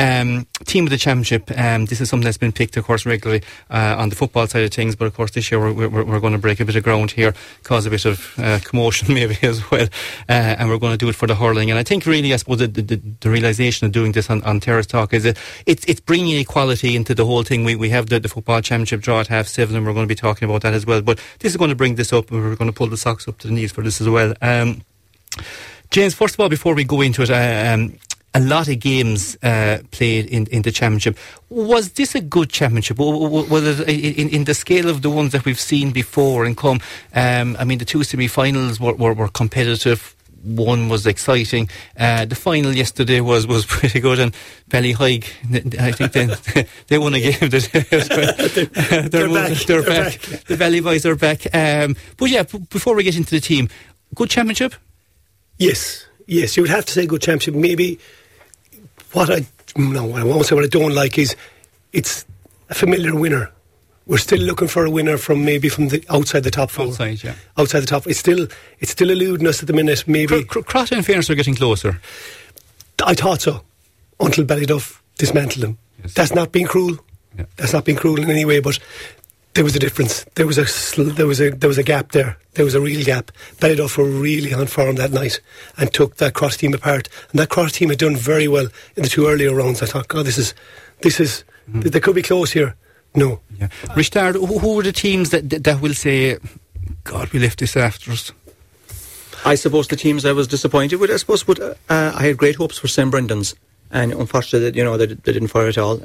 Team of the championship. This is something that's been picked, of course, regularly on the football side of things. But of course, this year we're going to break a bit of ground here, cause a bit of commotion maybe as well, and we're going to do it for the hurling. And I think really, I suppose the realisation of doing this on Terrace Talk is that it's bringing equality into the whole thing. We have the football championship draw at 7:30, and we're going to be talking about that as well. But this is going to bring this up, and we're going to pull the socks up to the knees for this as well. James, first of all, before we go into it, a lot of games played in the championship. Was this a good championship? Was it in the scale of the ones that we've seen before and come? I mean, the two semi-finals were competitive. One was exciting. The final yesterday was pretty good, and Ballyhaig, I think they won a game. They're back. The Bally boys are back. But yeah, before we get into the team, good championship? Yes, you would have to say good championship. Maybe what I won't say what I don't like is it's a familiar winner. We're still looking for a winner from the outside the top four. Outside, yeah. Outside the top. It's still eluding us at the minute. Maybe Crotta and Fairness are getting closer. I thought so until Ballyduff dismantled them. Yes. That's not being cruel. Yeah. That's not being cruel in any way, but there was a difference. There was a gap there. There was a real gap. Ballyduff were really on form that night and took that Cross team apart. And that Cross team had done very well in the two earlier rounds. I thought, God, this is they could be close here. No. Yeah. Richard, who are the teams that will say, God, we left this after us? I suppose the teams I was disappointed with, I had great hopes for St. Brendan's, and unfortunately, they didn't fire at all.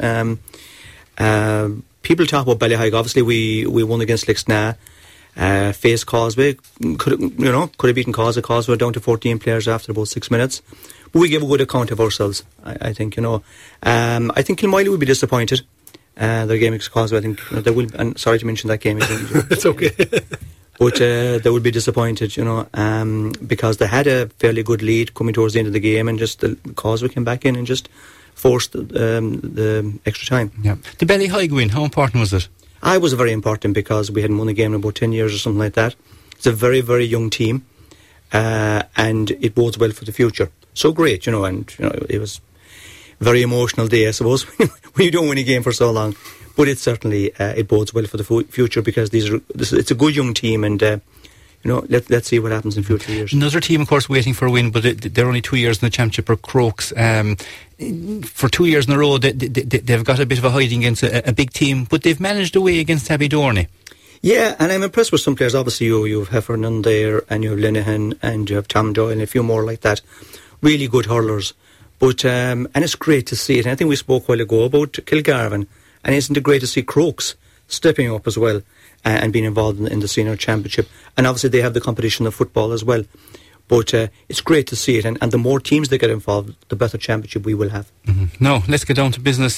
People talk about Ballyhaig. Obviously, we won against Lixnaw. Faced Causeway. Could have beaten Causeway. Causeway were down to 14 players after about 6 minutes. But we gave a good account of ourselves, I think, I think Kilmiley would be disappointed. Their game against Causeway, I think they will. And sorry to mention that game. It's okay. But they would be disappointed, because they had a fairly good lead coming towards the end of the game, and just the Causeway came back in and just forced the extra time. Yeah. The Ballyhaig win, how important was it? I was very important because we hadn't won a game in about 10 years or something like that. It's a very, very young team, and it bodes well for the future. So great, it was a very emotional day, I suppose, when you don't win a game for so long. But it certainly it bodes well for the future, because it's a good young team, and let's see what happens in future years. Another team, of course, waiting for a win, but they're only 2 years in the championship, are Crokes. For 2 years in a row, they've got a bit of a hiding against a big team, but they've managed away against Abbey-Dorney. Yeah, and I'm impressed with some players. Obviously, you have Heffernan there, and you have Linehan, and you have Tom Doyle, and a few more like that. Really good hurlers. But and it's great to see it. And I think we spoke a while ago about Kilgarvan, and isn't it great to see Crokes stepping up as well and being involved in the senior championship? And obviously they have the competition of football as well. But it's great to see it, and the more teams that get involved, the better championship we will have. Mm-hmm. Now, let's get down to business.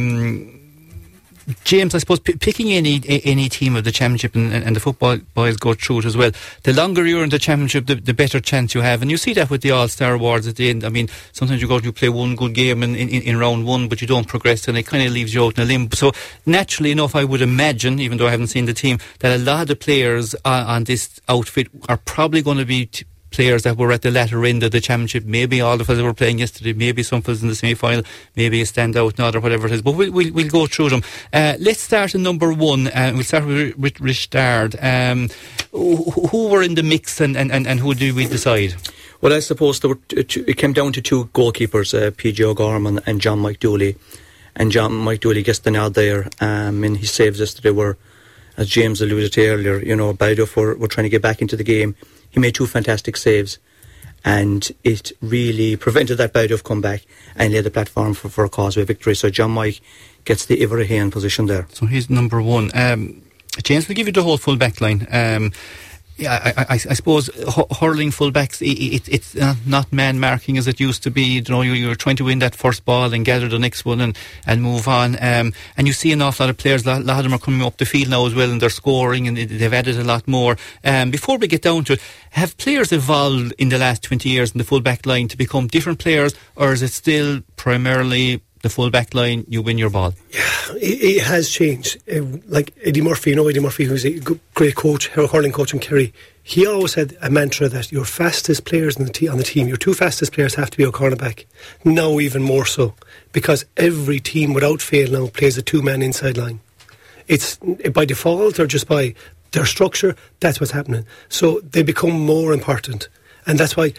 James, I suppose picking any team of the championship, and the football boys go through it as well, the longer you're in the championship, the better chance you have. And you see that with the All-Star Awards at the end. I mean, sometimes you play one good game in round one, but you don't progress, and it kind of leaves you out in a limbo. So naturally enough, I would imagine, even though I haven't seen the team, that a lot of players on this outfit are probably going to be players that were at the latter end of the championship. Maybe all the fellas were playing yesterday, maybe some fellas in the semi-final, maybe a standout nod or whatever it is, but we'll go through them. Let's start in number one, and we'll start with Richard. Who were in the mix, and who do we decide? Well, I suppose it came down to two goalkeepers, P.J. O'Gorman and John Mike Dooley. And John Mike Dooley gets the nod there. And his saves yesterday were, as James alluded to earlier, Ballyduff were trying to get back into the game. He made two fantastic saves, and it really prevented that Ballyduff comeback and laid the platform for a Causeway victory. So John Mike gets the Iverahane position there. So he's number one. James, we'll give you the whole full back line. I suppose hurling full-backs, it's not man-marking as it used to be. You're trying to win that first ball and gather the next one and move on. And you see an awful lot of players, a lot of them are coming up the field now as well, and they're scoring, and they've added a lot more. Before we get down to it, have players evolved in the last 20 years in the full-back line to become different players, or is it still primarily the full back line, you win your ball. Yeah, it has changed. Like Eddie Murphy, Eddie Murphy, who's a great coach, hurling coach in Kerry, he always had a mantra that your fastest players on the team, your 2 fastest players have to be your cornerback. Now even more so, because every team without fail now plays a 2-man inside line. It's by default or just by their structure, that's what's happening. So they become more important. And that's why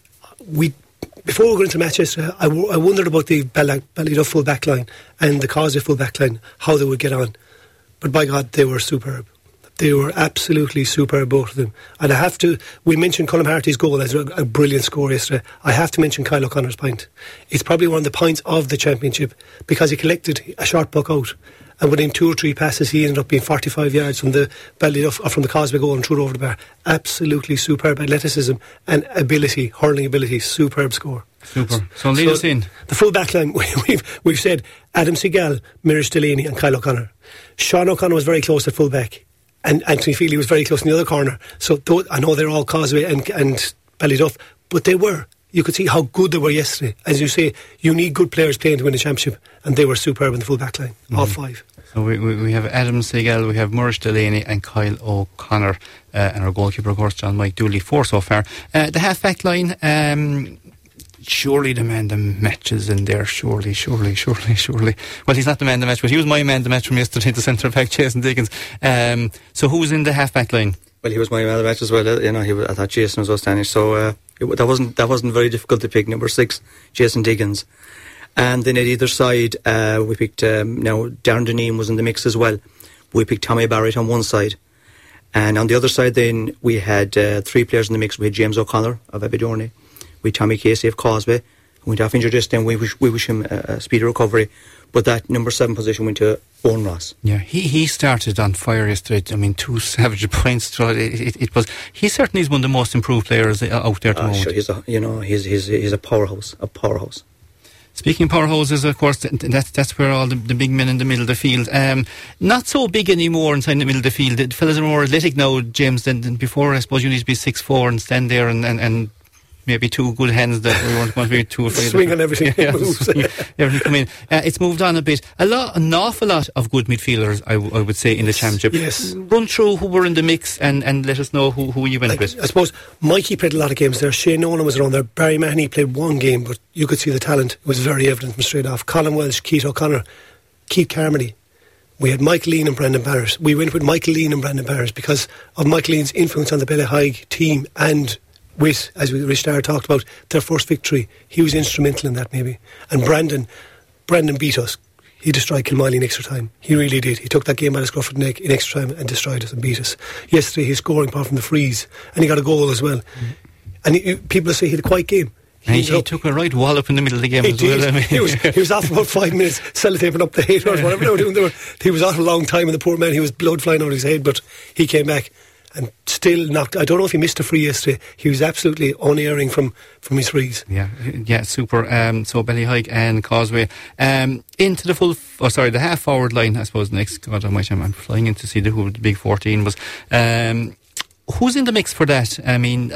before we go into matches, I wondered about the Ballyduff full back line and the Causeway full back line, how they would get on. But by God, they were superb. They were absolutely superb, both of them. And we mentioned Colm Harty's goal as a brilliant score yesterday. I have to mention Kyle O'Connor's point. It's probably one of the points of the championship because he collected a short puck out. And within 2 or 3 passes, he ended up being 45 yards from the Ballyduff, or from the Causeway goal and threw it over the bar. Absolutely superb athleticism and ability, hurling ability, superb score. Super. So lead us in. The full back line, we've said Adam Seagal, Mirish Delaney and Kyle O'Connor. Sean O'Connor was very close at full back. And Anthony Feely was very close in the other corner. So I know they're all Causeway and Ballyduff, but they were. You could see how good they were yesterday. As you say, you need good players playing to win a championship, and they were superb in the full back line, all 5. So we have Adam Seagal, we have Mirish Delaney and Kyle O'Connor, and our goalkeeper, of course, John Mike Dooley, 4 so far. The half back line, surely the man the match is in there, surely. Well, he's not the man the match, but he was my man the match from yesterday, the centre back, Jason Diggins. So who's in the half back line? Well, he was my man of the match as well. I thought Jason was outstanding. So that wasn't very difficult to pick. Number 6, Jason Diggins. And then at either side, we picked, now Darren Deneen was in the mix as well. We picked Tommy Barrett on one side. And on the other side then, we had 3 players in the mix. We had James O'Connor of Aberdeen. We had Tommy Casey of Causeway, who went off injured just then. We wish him a speedy recovery. But that number 7 position went to Owen Ross. Yeah, he started on fire yesterday. I mean, 2 savage points. It was. He certainly is one of the most improved players out there at the moment. Sure, he's a powerhouse. Speaking of powerhouses, of course, that's where all the big men in the middle of the field. Not so big anymore inside the middle of the field. The fellas are more athletic now, James, than before. I suppose you need to be 6'4" and stand there and maybe 2 good hands that we weren't going to be too afraid swing on everything. Everything come in. It's moved on a bit. An awful lot of good midfielders, I would say, in the championship. Yes. Run through who were in the mix and let us know who you went with. I suppose Mikey played a lot of games there. Shane Nolan was around there. Barry Mahoney played 1 game, but you could see the talent. It was very evident from straight off. Colin Welsh, Keith O'Connor, Keith Carmody. We had Michael Lean and Brendan Barrett. We went with Michael Lean and Brendan Barrett because of Michael Lean's influence on the Ballyhaig team and with, as Rich Starr talked about, their first victory. He was instrumental in that maybe. And Brendan beat us. He destroyed Kilmiley in extra time. He really did. He took that game by the scruff of the neck in extra time and destroyed us and beat us. Yesterday he's scoring apart from the freeze, and he got a goal as well. And people say he had a quiet game. He took a right wallop in the middle of the game as well. I mean. He was off about 5 minutes, sellotaping up the head or whatever they were doing. He was out a long time, and the poor man, he was blood flying out of his head, but he came back and still knocked. I don't know if he missed a free yesterday. He was absolutely unerring from his frees. Yeah, super. So Ballyhaig and Causeway into the half forward line. I suppose next. God Almighty, I'm flying in to see who the big 14 was. Who's in the mix for that? I mean,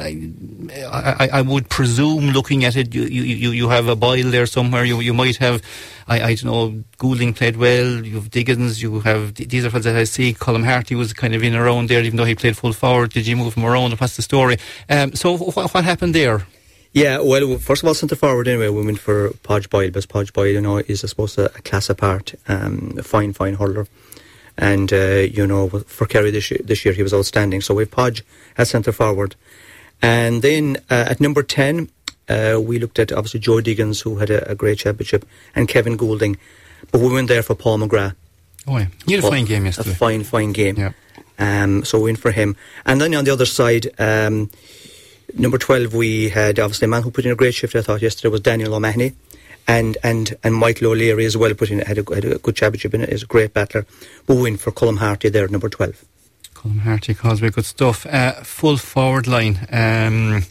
I would presume, looking at it, you have a Boyle there somewhere. You might have, I don't know, Goulding played well. You have Diggins. You have these are fellas that I see. Colm Harty was kind of in around there, even though he played full forward. Did you move him around? What's the story? So what happened there? Yeah, well, first of all, centre forward anyway, we went for Podge Boyle, because Podge Boyle, is I suppose a class apart, a fine hurler. And, for Kerry this year, he was outstanding. So we've Podge at centre forward. And then at number 10, we looked at, obviously, Joe Diggins, who had a great championship, and Kevin Goulding. But we went there for Paul McGrath. Oh, yeah. He had a fine game yesterday. A fine game. Yeah. So we went for him. And then on the other side, number 12, we had, obviously, a man who put in a great shift, I thought, yesterday, was Daniel O'Mahony. And Michael O'Leary as well had a good championship in it. Is a great battler. We win for Colm Harty there, number 12. Colm Harty, Causeway, good stuff. Full forward line.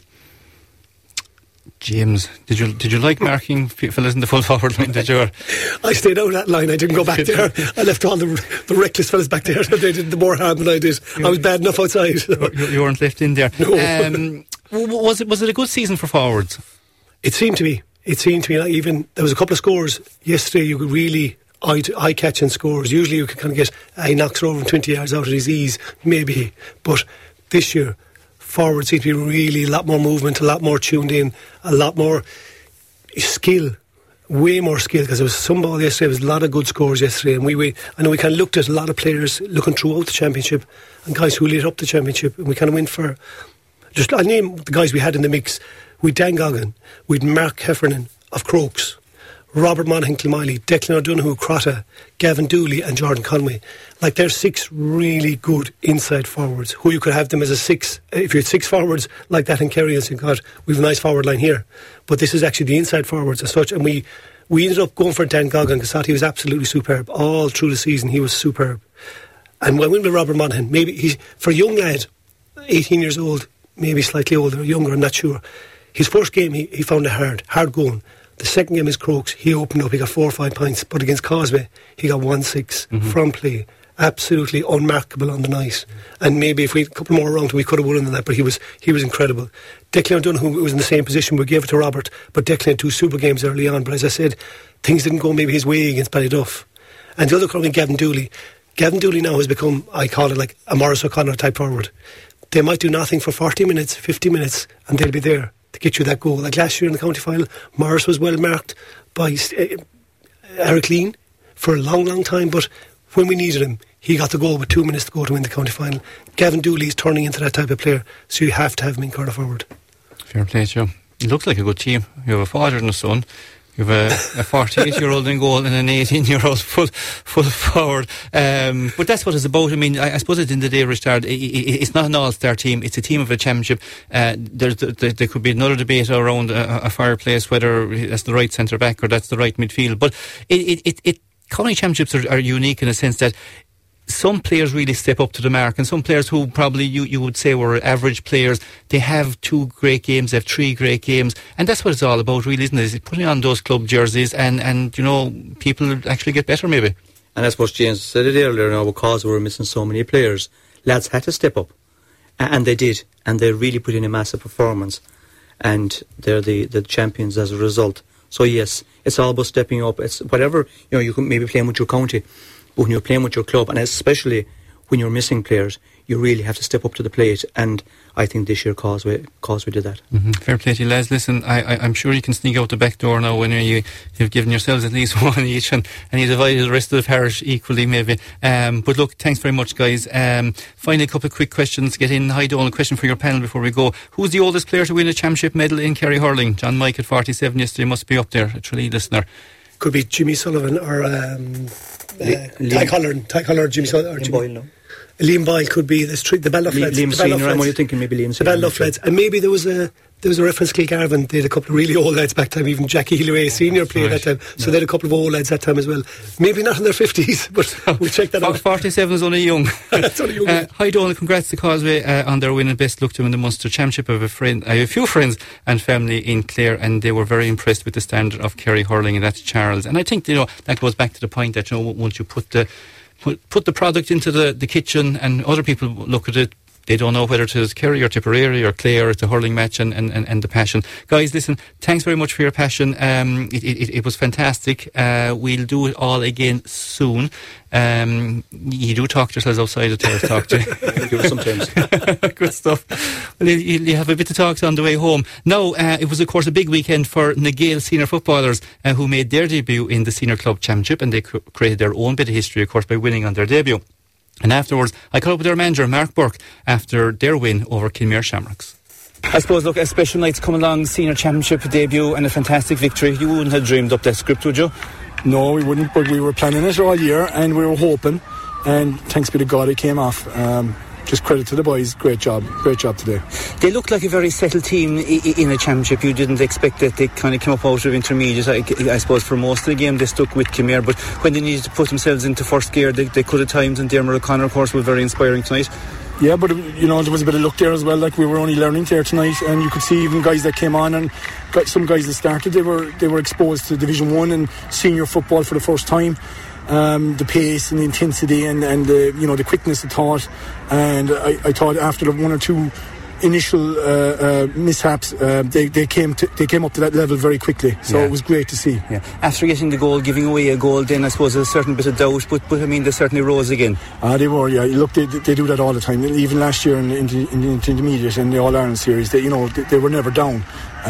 James, did you like marking fellas in the full forward line? Did you? I stayed out of that line. I didn't go back there. I left all the reckless fellas back there. They did the more harm than I did. I was bad enough outside. You weren't left in there. No. Was it a good season for forwards? It seemed to be. it seemed to me like even there was a couple of scores yesterday you could really eye-catching scores. Usually you could kind of get he knocks her over 20 yards out of his ease, maybe. But this year, forward seemed to be really a lot more movement, a lot more tuned in, a lot more skill, way more skill, because there was some ball yesterday. There was a lot of good scores yesterday, and I know we kind of looked at a lot of players looking throughout the championship and guys who lit up the championship, and we kind of went for I'll name the guys we had in the mix. We'd Dan Goggin, we'd Mark Heffernan of Crokes, Robert Monaghan Kilmiley, Declan O'Donoghue, Crotta, Gavin Dooley and Jordan Conway. Like, they're 6 really good inside forwards who you could have them as a 6. If you had 6 forwards like that in Kerry, you'd say, God, we've a nice forward line here. But this is actually the inside forwards as such. And we ended up going for Dan Goggin because I thought he was absolutely superb. All through the season he was superb. And when we went with Robert Monaghan, maybe he's, for a young lad, 18 years old, maybe slightly older or younger, I'm not sure. His first game he found it hard going. The second game is Crokes. He opened up, he got 4 or 5 points. But against Causeway, he got 1-6 from play. Absolutely unmarkable on the night. And maybe if we had a couple more around, we could have won than that. But he was incredible. Declan O'Donoghue was in the same position. We gave it to Robert. But Declan had 2 super games early on. But as I said, things didn't go maybe his way against Ballyduff. And the other currently, Gavin Dooley. Gavin Dooley now has become, I call it like a Morris O'Connor type forward. They might do nothing for 40 minutes, 50 minutes, and they'll be there to get you that goal. Like last year in the county final, Morris was well marked by Eric Lean for a long, long time, but when we needed him, he got the goal with 2 minutes to go to win the county final. Gavin Dooley is turning into that type of player, so you have to have him in corner forward. Fair play to you. It looks like a good team. You have a father and a son. You have a 48-year-old in goal and an 18-year-old full forward. But that's what it's about. I mean, I suppose at the end of the day, Richard, it's not an all-star team. It's a team of a championship. There could be another debate around a fireplace, whether that's the right centre-back or that's the right midfield. But county championships are unique in a sense that some players really step up to the mark, and some players who probably you would say were average players, they have 2 great games, they have 3 great games, and that's what it's all about, really, isn't it? It's putting on those club jerseys and you know, people actually get better maybe. And I suppose James said it earlier now, because we were missing so many players, lads had to step up, and they did, and they really put in a massive performance, and they're the champions as a result. So yes, it's all about stepping up. It's whatever, you know, you can maybe playing with your county, but when you're playing with your club, and especially when you're missing players, you really have to step up to the plate, and I think this year Causeway did that. Fair play to you, lads. Listen, I'm sure you can sneak out the back door now when you've given yourselves at least one each, and you divided the rest of the parish equally maybe. But look, thanks very much, guys. Finally, a couple of quick questions to get in. Hi, Donal, a question for your panel before we go. Who's the oldest player to win a championship medal in Kerry hurling? John Mike at 47 yesterday must be up there, a Tralee listener. Could be Jimmy Sullivan or Ty Collard, Jimmy Sullivan, or Liam Boyle could be the Ballyduff lads. Liam Senior, I'm only thinking maybe Liam Senior. The Ballyduff lads, and maybe there was a reference to Kilgarvan. They had a couple of really old lads back time. Even Jackie Healy Senior played that time, so they had a couple of old lads that time as well. Maybe not in their 50s, but we'll check that out. 47 is only young. That's only young. Hi Donal, congrats to Causeway on their win, and best luck to them in the Munster Championship. I have a few friends and family in Clare, and they were very impressed with the standard of Kerry hurling, and that's Charles. And I think, you know, that goes back to the point that, you know, once you put the product into the kitchen and other people look at it, they don't know whether it is Kerry or Tipperary or Clare or it's a hurling match and the passion. Guys, listen, thanks very much for your passion. It was fantastic. We'll do it all again soon. You do talk to yourselves outside of Terrace Talk, do you? Sometimes. Good stuff. Well, you have a bit to talk to on the way home. Now, it was of course a big weekend for Nagale senior footballers who made their debut in the Senior Club Championship, and they created their own bit of history, of course, by winning on their debut. And afterwards, I caught up with their manager, Mark Burke, after their win over Kilmare Shamrocks. I suppose, look, a special night's come along, Senior Championship debut and a fantastic victory. You wouldn't have dreamed up that script, would you? No, we wouldn't, but we were planning it all year and we were hoping, and thanks be to God it came off. Just credit to the boys, great job today. They looked like a very settled team in a championship. You didn't expect that they kind of came up out of intermediate. I suppose for most of the game they stuck with Kilmare, but when they needed to put themselves into first gear, they could at times, and Dermot O'Connor, of course, was very inspiring tonight. Yeah, but you know, there was a bit of luck there as well. Like, we were only learning there tonight, and you could see even guys that came on and got some guys that started, they were exposed to Division 1 and senior football for the first time. The pace and the intensity and the, you know, the quickness of thought, and I thought after the one or two initial mishaps, they came up to that level very quickly. So it was great to see. Yeah. After getting the goal, giving away a goal, then I suppose there's a certain bit of doubt, but I mean, they certainly rose again. They were, yeah. Look, they do that all the time. Even last year in the intermediate and the All-Ireland series, they were never down.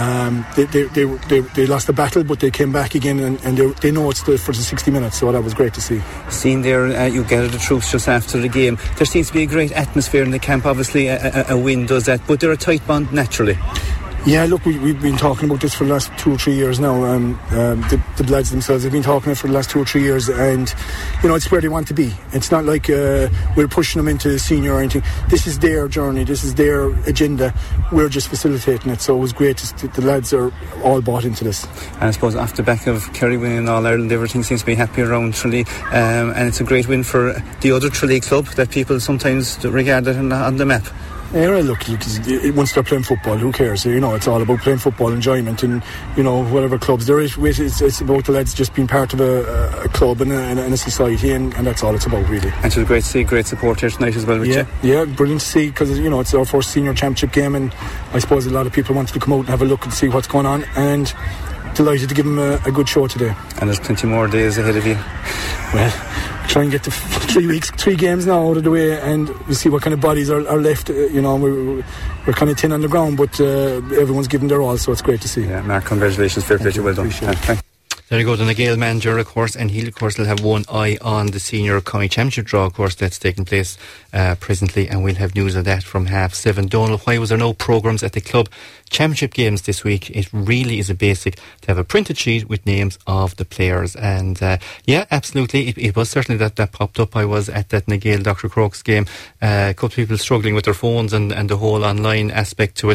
They lost the battle, but they came back again, and they know it's for the 60 minutes, so that was great to see. Seeing there, you gathered the troops just after the game. There seems to be a great atmosphere in the camp. Obviously, a win does that, but they're a tight bond naturally. Yeah, look, we've been talking about this for the last 2 or 3 years now. The lads themselves have been talking it for the last 2 or 3 years, and it's where they want to be. It's not like we're pushing them into senior or anything. This is their journey, this is their agenda. We're just facilitating it. So it was great the lads are all bought into this. And I suppose off the back of Kerry winning All Ireland, everything seems to be happy around Tralee, and it's a great win for the other Tralee club that people sometimes regard it on the map. Yeah, look, once they're playing football, who cares? It's all about playing football, enjoyment, and whatever clubs they're with, it's about the lads just being part of a club and a society, and that's all it's about, really. And it was great to see great support here tonight as well, Yeah, brilliant to see, because it's our first senior championship game, and I suppose a lot of people wanted to come out and have a look and see what's going on, and delighted to give them a good show today. And there's plenty more days ahead of you. Well, try and get to 3 games now out of the way, and we see what kind of bodies are left. We're kind of thin on the ground, but everyone's given their all, so it's great to see. Yeah, Mark, congratulations, fair play, well done. There you go, the Nagale manager, of course, and he'll, of course, will have one eye on the Senior County Championship draw, of course, that's taking place presently, and we'll have news of that from 7:30. Donal, why was there no programmes at the club championship games this week? It really is a basic to have a printed sheet with names of the players, and absolutely, it was certainly that popped up. I was at that Nagale Dr. Crokes game, a couple of people struggling with their phones and the whole online aspect to it.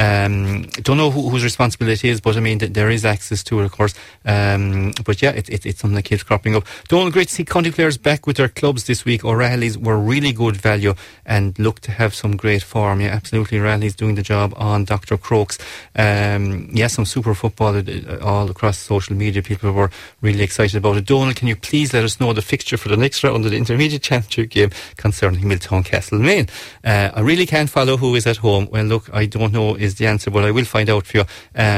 Don't know whose responsibility it is, but I mean, there is access to it, of course. But yeah, it's something that keeps cropping up. Donal, great to see county players back with their clubs this week. O'Reilly's were really good value and look to have some great form. Yeah, absolutely. O'Reilly's doing the job on Dr. Crokes. Some super football all across social media. People were really excited about it. Donal, can you please let us know the fixture for the next round of the intermediate championship game concerning Milltown Castlemaine? I really can't follow who is at home. Well, look, I don't know is the answer, but I will find out for you.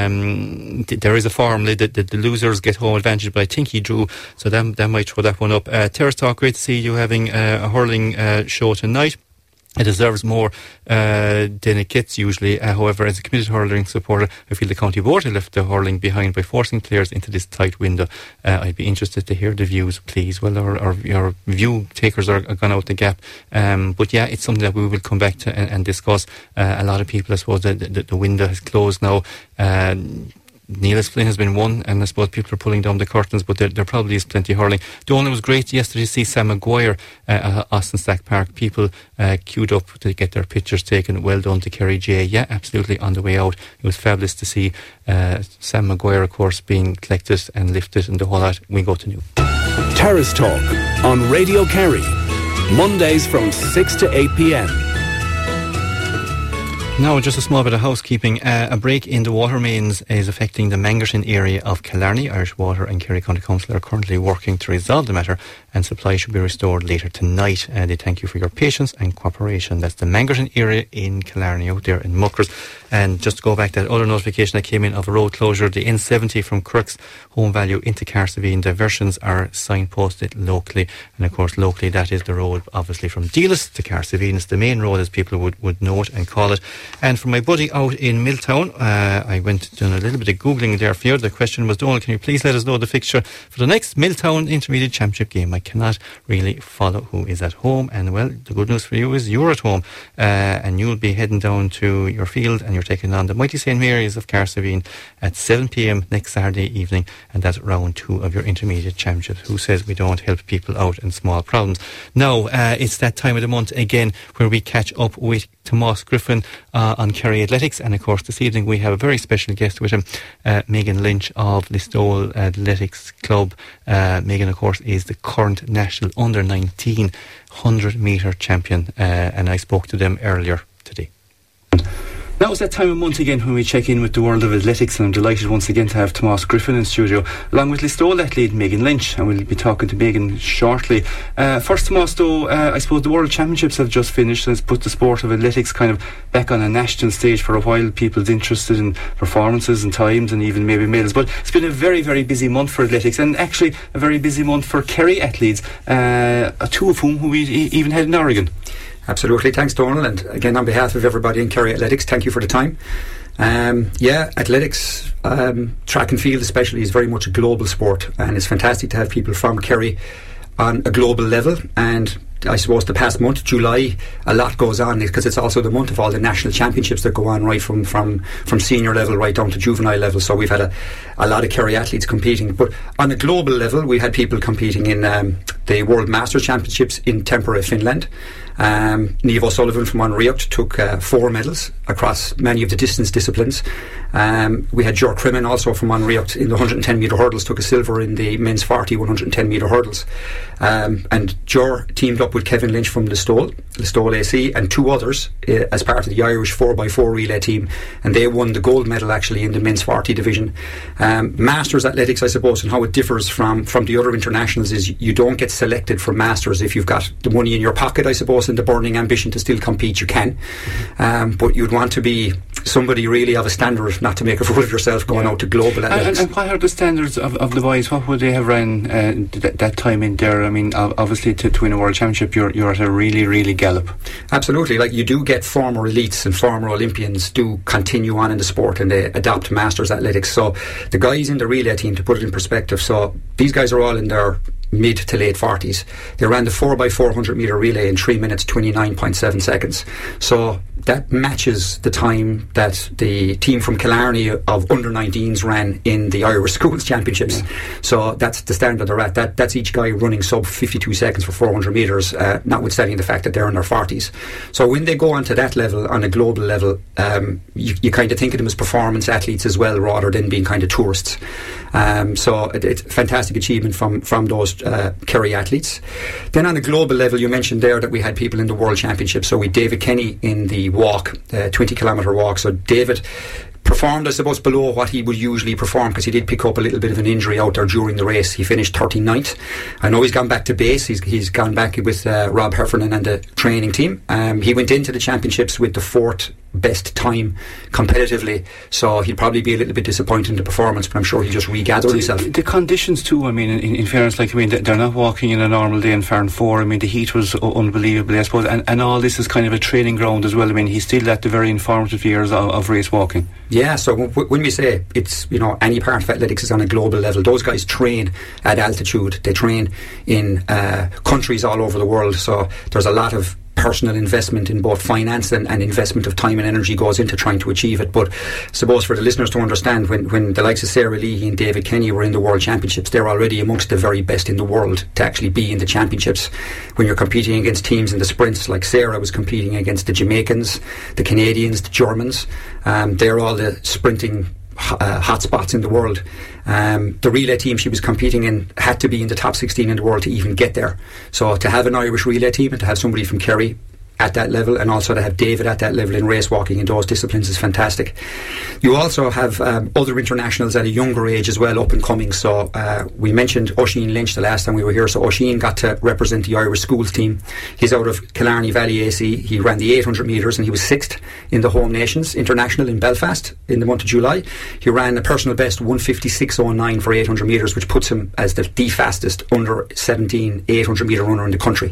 There is a formula that the losers get home advantage, but I think he drew, so that might throw that one up. Terrace Talk, great to see you having a hurling show tonight. It deserves more than it gets usually. However, as a committed hurling supporter, I feel the county board have left the hurling behind by forcing players into this tight window. I'd be interested to hear the views, please. Well, our view takers are gone out the gap. But yeah, it's something that we will come back to and discuss. A lot of people, I suppose, the window has closed now. Neelis Flynn has been won, and I suppose people are pulling down the curtains, but there probably is plenty of hurling. Donal, it was great yesterday to see Sam Maguire at Austin Stack Park. People queued up to get their pictures taken. Well done to Kerry J. Yeah, absolutely, on the way out. It was fabulous to see Sam Maguire, of course, being collected and lifted and the whole lot. We go to new. Terrace Talk on Radio Kerry, Mondays from 6 to 8 p.m. Now, just a small bit of housekeeping. A break in the water mains is affecting the Mangerton area of Killarney. Irish Water and Kerry County Council are currently working to resolve the matter, and supply should be restored later tonight. They thank you for your patience and cooperation. That's the Mangerton area in Killarney, out there in Muckers. And just to go back to that other notification that came in of a road closure, the N70 from Crooks Home Value into Carsavine, diversions are signposted locally. And of course, locally, that is the road, obviously, from Dealis to Carsavine. It's the main road, as people would know it and call it. And for my buddy out in Milltown, I went doing a little bit of Googling there for you. The question was, Donal, can you please let us know the fixture for the next Milltown Intermediate Championship game? I cannot really follow who is at home. And well, the good news for you is you're at home, and you'll be heading down to your field, and you're taking on the Mighty St. Mary's of Carsavine at 7 p.m. next Saturday evening, and that's round 2 of your Intermediate Championship. Who says we don't help people out in small problems? Now, it's that time of the month again where we catch up with Tomas Griffin on Kerry Athletics, and of course this evening we have a very special guest with him, Megan Lynch of Listowel Athletics Club. Megan, of course, is the current national under-19 100 metre champion, and I spoke to them earlier today. Now it's that time of month again when we check in with the world of athletics, and I'm delighted once again to have Tomás Griffin in studio, along with Listowel athlete Megan Lynch, and we'll be talking to Megan shortly. First, Tomás, though, I suppose the World Championships have just finished, and it's put the sport of athletics kind of back on a national stage for a while. People's interested in performances and times and even maybe medals, but it's been a very, very busy month for athletics, and actually a very busy month for Kerry athletes, two of whom we even had in Oregon. Absolutely, thanks Donal, and again on behalf of everybody in Kerry Athletics, thank you for the time. Athletics, track and field especially, is very much a global sport, and it's fantastic to have people from Kerry on a global level. And I suppose the past month, July, a lot goes on because it's also the month of all the national championships that go on, right from senior level right down to juvenile level. So we've had a lot of Kerry athletes competing. But on a global level, we had people competing in the World Masters Championships in Tampere, Finland. Niamh O'Sullivan from Onriocht took 4 medals across many of the distance disciplines. We had Ger Crimmon also from Onriocht in the 110 metre hurdles, took a silver in the men's 40 110 metre hurdles. And Ger teamed up with Kevin Lynch from Listowel AC, and 2 others as part of the Irish 4x4 relay team, and they won the gold medal actually in the men's 40 division. Masters athletics, I suppose, and how it differs from the other internationals is you don't get selected for Masters if you've got the money in your pocket, I suppose, and the burning ambition to still compete. You can, but you'd want to be somebody really of a standard, not to make a fool of yourself going out to global athletics. And what are the standards of the boys? What would they have ran that time in there? I mean, obviously to win a world championship, you're at a really, really gallop. Absolutely, like you do get former elites and former Olympians do continue on in the sport, and they adopt Masters athletics. So the guys in the relay team, to put it in perspective, so these guys are all in their mid to late 40s. They ran the 4x400 metre relay in 3 minutes 29.7 seconds. So that matches the time that the team from Killarney of under 19s ran in the Irish Schools Championships. So that's the standard they're at. That's each guy running sub 52 seconds for 400 metres, notwithstanding the fact that they're in their 40s. So when they go onto that level, on a global level, you kind of think of them as performance athletes as well, rather than being kind of tourists. So it's a fantastic achievement from those Kerry athletes. Then on a global level, you mentioned there that we had people in the World Championship. So we had David Kenny in the walk, 20 kilometre walk. So David performed, I suppose, below what he would usually perform, because he did pick up a little bit of an injury out there during the race. He finished 39th. I know he's gone back to base. He's gone back with Rob Heffernan and the training team. He went into the championships with the 4th best time competitively, so he'll probably be a little bit disappointed in the performance, but I'm sure he'll just regather himself. The conditions too, I mean, in fairness, like, I mean, they're not walking in a normal day in Farn 4. I mean, the heat was unbelievable, I suppose, and all this is kind of a training ground as well. I mean, he's still at the very informative years of race walking. Yeah, so when we say it's, you know, any part of athletics is on a global level, those guys train at altitude. They train in countries all over the world, so there's a lot of personal investment in both finance and investment of time and energy goes into trying to achieve it. But I suppose for the listeners to understand, when the likes of Sarah Leahy and David Kenny were in the World Championships, they're already amongst the very best in the world to actually be in the championships. When you're competing against teams in the sprints, like Sarah was competing against the Jamaicans, the Canadians, the Germans, they're all the sprinting hotspots in the world. The relay team she was competing in had to be in the top 16 in the world to even get there. So to have an Irish relay team and to have somebody from Kerry at that level, and also to have David at that level in race walking in those disciplines, is fantastic. You also have other internationals at a younger age as well, up and coming. So we mentioned Oisín Lynch the last time we were here. So Oisín got to represent the Irish Schools team. He's out of Killarney Valley AC. He ran the 800 metres and he was 6th in the Home Nations International in Belfast in the month of July. He ran a personal best 1:56.09 for 800 metres, which puts him as the fastest under 17 800 metre runner in the country.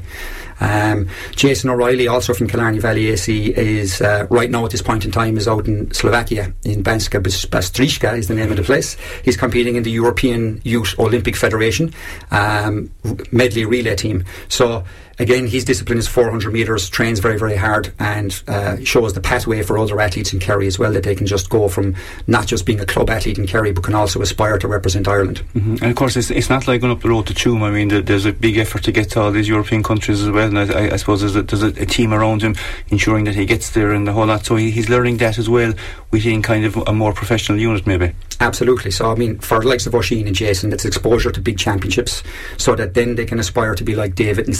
Jason O'Reilly, also from Killarney Valley AC, is right now at this point in time is out in Slovakia, in Banska Bystrica is the name of the place. He's competing in the European Youth Olympic Federation medley relay team. So again, his discipline is 400 metres, trains very, very hard, and shows the pathway for other athletes in Kerry as well, that they can just go from not just being a club athlete in Kerry, but can also aspire to represent Ireland. And of course, it's not like going up the road to Tuam. I mean, there's a big effort to get to all these European countries as well, and I suppose there's a team around him ensuring that he gets there and the whole lot. So he's learning that as well within kind of a more professional unit, maybe. Absolutely. So I mean, for the likes of Oisín and Jason, it's exposure to big championships, so that then they can aspire to be like David and Sarah.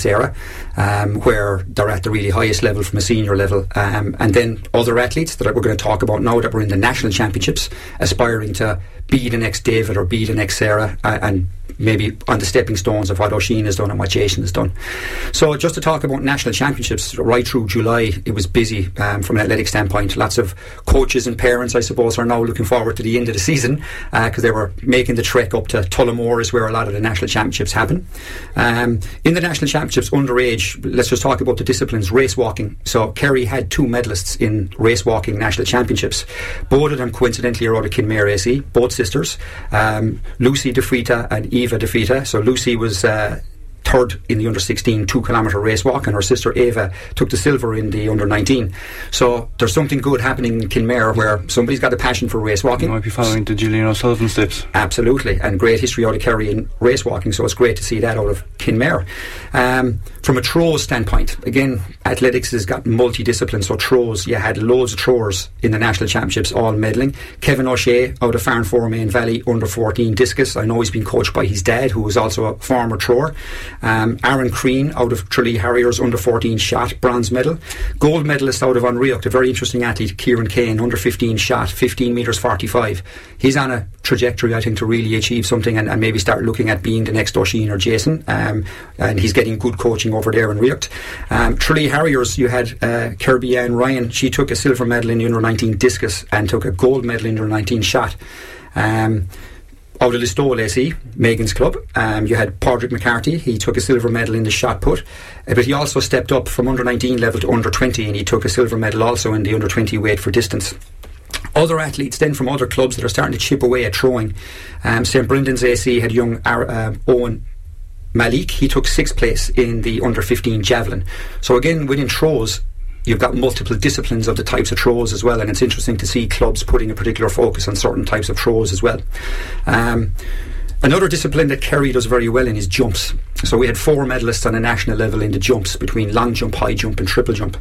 where they're at the really highest level from a senior level. And then other athletes that we're going to talk about now that were in the national championships, aspiring to be the next David or be the next Sarah, and maybe on the stepping stones of what Oisin has done and what Jason has done. So just to talk about national championships, right through July it was busy from an athletic standpoint. Lots of coaches and parents, I suppose, are now looking forward to the end of the season because they were making the trek up to Tullamore, is where a lot of the national championships happen. In the national championships underage, let's just talk about the disciplines. Race walking. So Kerry had 2 medalists in race walking national championships. Both of them coincidentally are out of Kinmare AC, both sisters, Lucy De Frita and Eva De Frita. So Lucy was third in the under-16 2-kilometre race walk, and her sister Eva took the silver in the under-19. So there's something good happening in Kinmare where somebody's got a passion for race walking. You might be following the Gillian O'Sullivan steps. Absolutely, and great history out of Kerry in race walking, so it's great to see that out of Kinmare. From a throws standpoint, again, athletics has got multidiscipline, so throws, you had loads of throwers in the national championships, all medaling. Kevin O'Shea out of Farn Foreman Valley, under-14 discus. I know he's been coached by his dad, who was also a former thrower. Aaron Crean out of Tralee Harriers, under-14 shot, bronze medal. Gold medalist out of Unreacht, a very interesting athlete, Kieran Kane, under-15 shot, 15 metres 45. He's on a trajectory, I think, to really achieve something and maybe start looking at being the next Oisin or Jason, and he's getting good coaching over there in Reacht. Tralee Harriers, you had Kirby Ann Ryan. She took a silver medal in the under-19 discus and took a gold medal in the under-19 shot. Out of Listowel AC, Megan's club, you had Padraig McCarthy. He took a silver medal in the shot put, but he also stepped up from under-19 level to under-20, and he took a silver medal also in the under-20 weight for distance. Other athletes then from other clubs that are starting to chip away at throwing. St Brendan's AC had young Owen Malik. He took 6th place in the under-15 javelin. So again, within throws, you've got multiple disciplines of the types of throws as well, and it's interesting to see clubs putting a particular focus on certain types of throws as well. Another discipline that Kerry does very well in is jumps. So we had 4 medalists on a national level in the jumps between long jump, high jump and triple jump.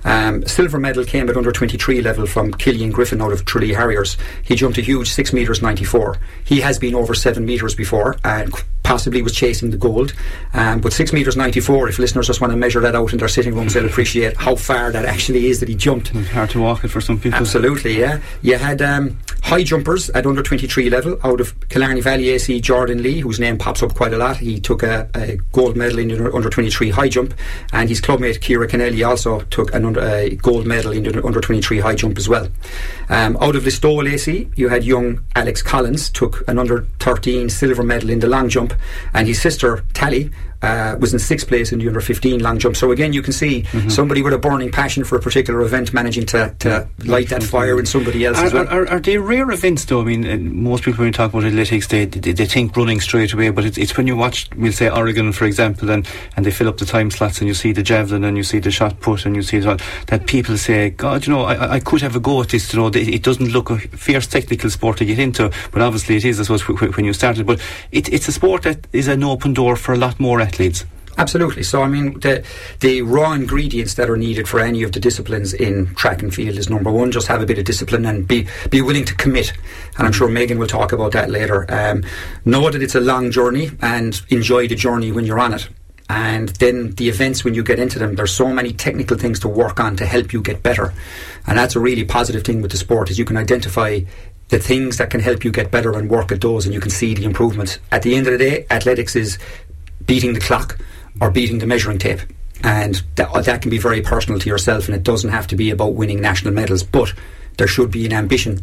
Silver medal came at under 23 level from Killian Griffin out of Tralee Harriers. He jumped a huge 6 metres 94. He has been over 7 metres before and possibly was chasing the gold, but 6 metres 94, if listeners just want to measure that out in their sitting rooms, they'll appreciate how far that actually is that he jumped. It's hard to walk it for some people. Absolutely, yeah. You had high jumpers at under 23 level out of Killarney Valley AC, Jordan Lee, whose name pops up quite a lot. He took a gold medal in the under 23 high jump, and his clubmate Ciara Kennelly also took a gold medal in the under 23 high jump as well. Out of Listowel AC, you had young Alex Collins, took an under 13 silver medal in the long jump, and his sister Tally was in 6th place in the under 15 long jump. So again, you can see somebody with a burning passion for a particular event managing to light that fire in somebody else as well. Are they rare events though? I mean, most people when you talk about athletics, they think running straight away, but it's when you watch, we'll say Oregon for example, and they fill up the time slots and you see the javelin and you see the shot put and you see that people say, God, you know, I could have a go at this, you know, it doesn't look a fierce technical sport to get into, but obviously it is, I suppose, when you started, but it's a sport that is an open door for a lot more athletes. Absolutely. So I mean, the raw ingredients that are needed for any of the disciplines in track and field is number one, just have a bit of discipline and be willing to commit, and I'm sure Megan will talk about that later. Know that it's a long journey and enjoy the journey when you're on it. And then the events, when you get into them, there's so many technical things to work on to help you get better, and that's a really positive thing with the sport, is you can identify the things that can help you get better and work at those, and you can see the improvements. At the end of the day, athletics is beating the clock or beating the measuring tape, and that can be very personal to yourself, and it doesn't have to be about winning national medals, but there should be an ambition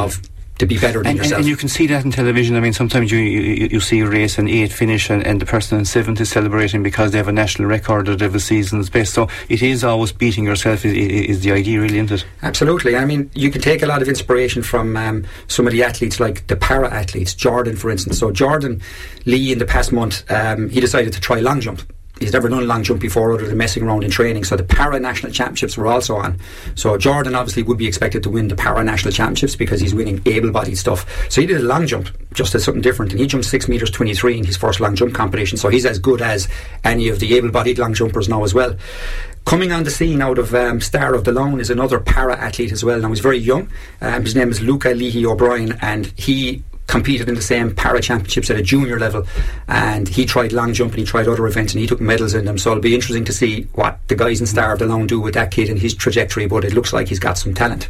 to be better than yourself. And you can see that in television. I mean, sometimes you see a race and 8 finish and the person in 7th is celebrating because they have a national record or they have a season's best. So it is always beating yourself is the idea, really, isn't it? Absolutely. I mean, you can take a lot of inspiration from some of the athletes, like the para-athletes, Jordan for instance. So Jordan Lee, in the past month, he decided to try long jump. He's never done long jump before other than messing around in training, so the para-national championships were also on. So Jordan obviously would be expected to win the para-national championships because he's winning able-bodied stuff. So he did a long jump, just as something different, and he jumped 6 metres 23 in his first long jump competition, so he's as good as any of the able-bodied long jumpers now as well. Coming on the scene out of Star of the Lone is another para-athlete as well. Now he's very young. His name is Luca Leahy O'Brien, and he competed in the same para championships at a junior level, and he tried long jump and he tried other events and he took medals in them. So it'll be interesting to see what the guys in Star of the Lawn do with that kid and his trajectory, but it looks like he's got some talent.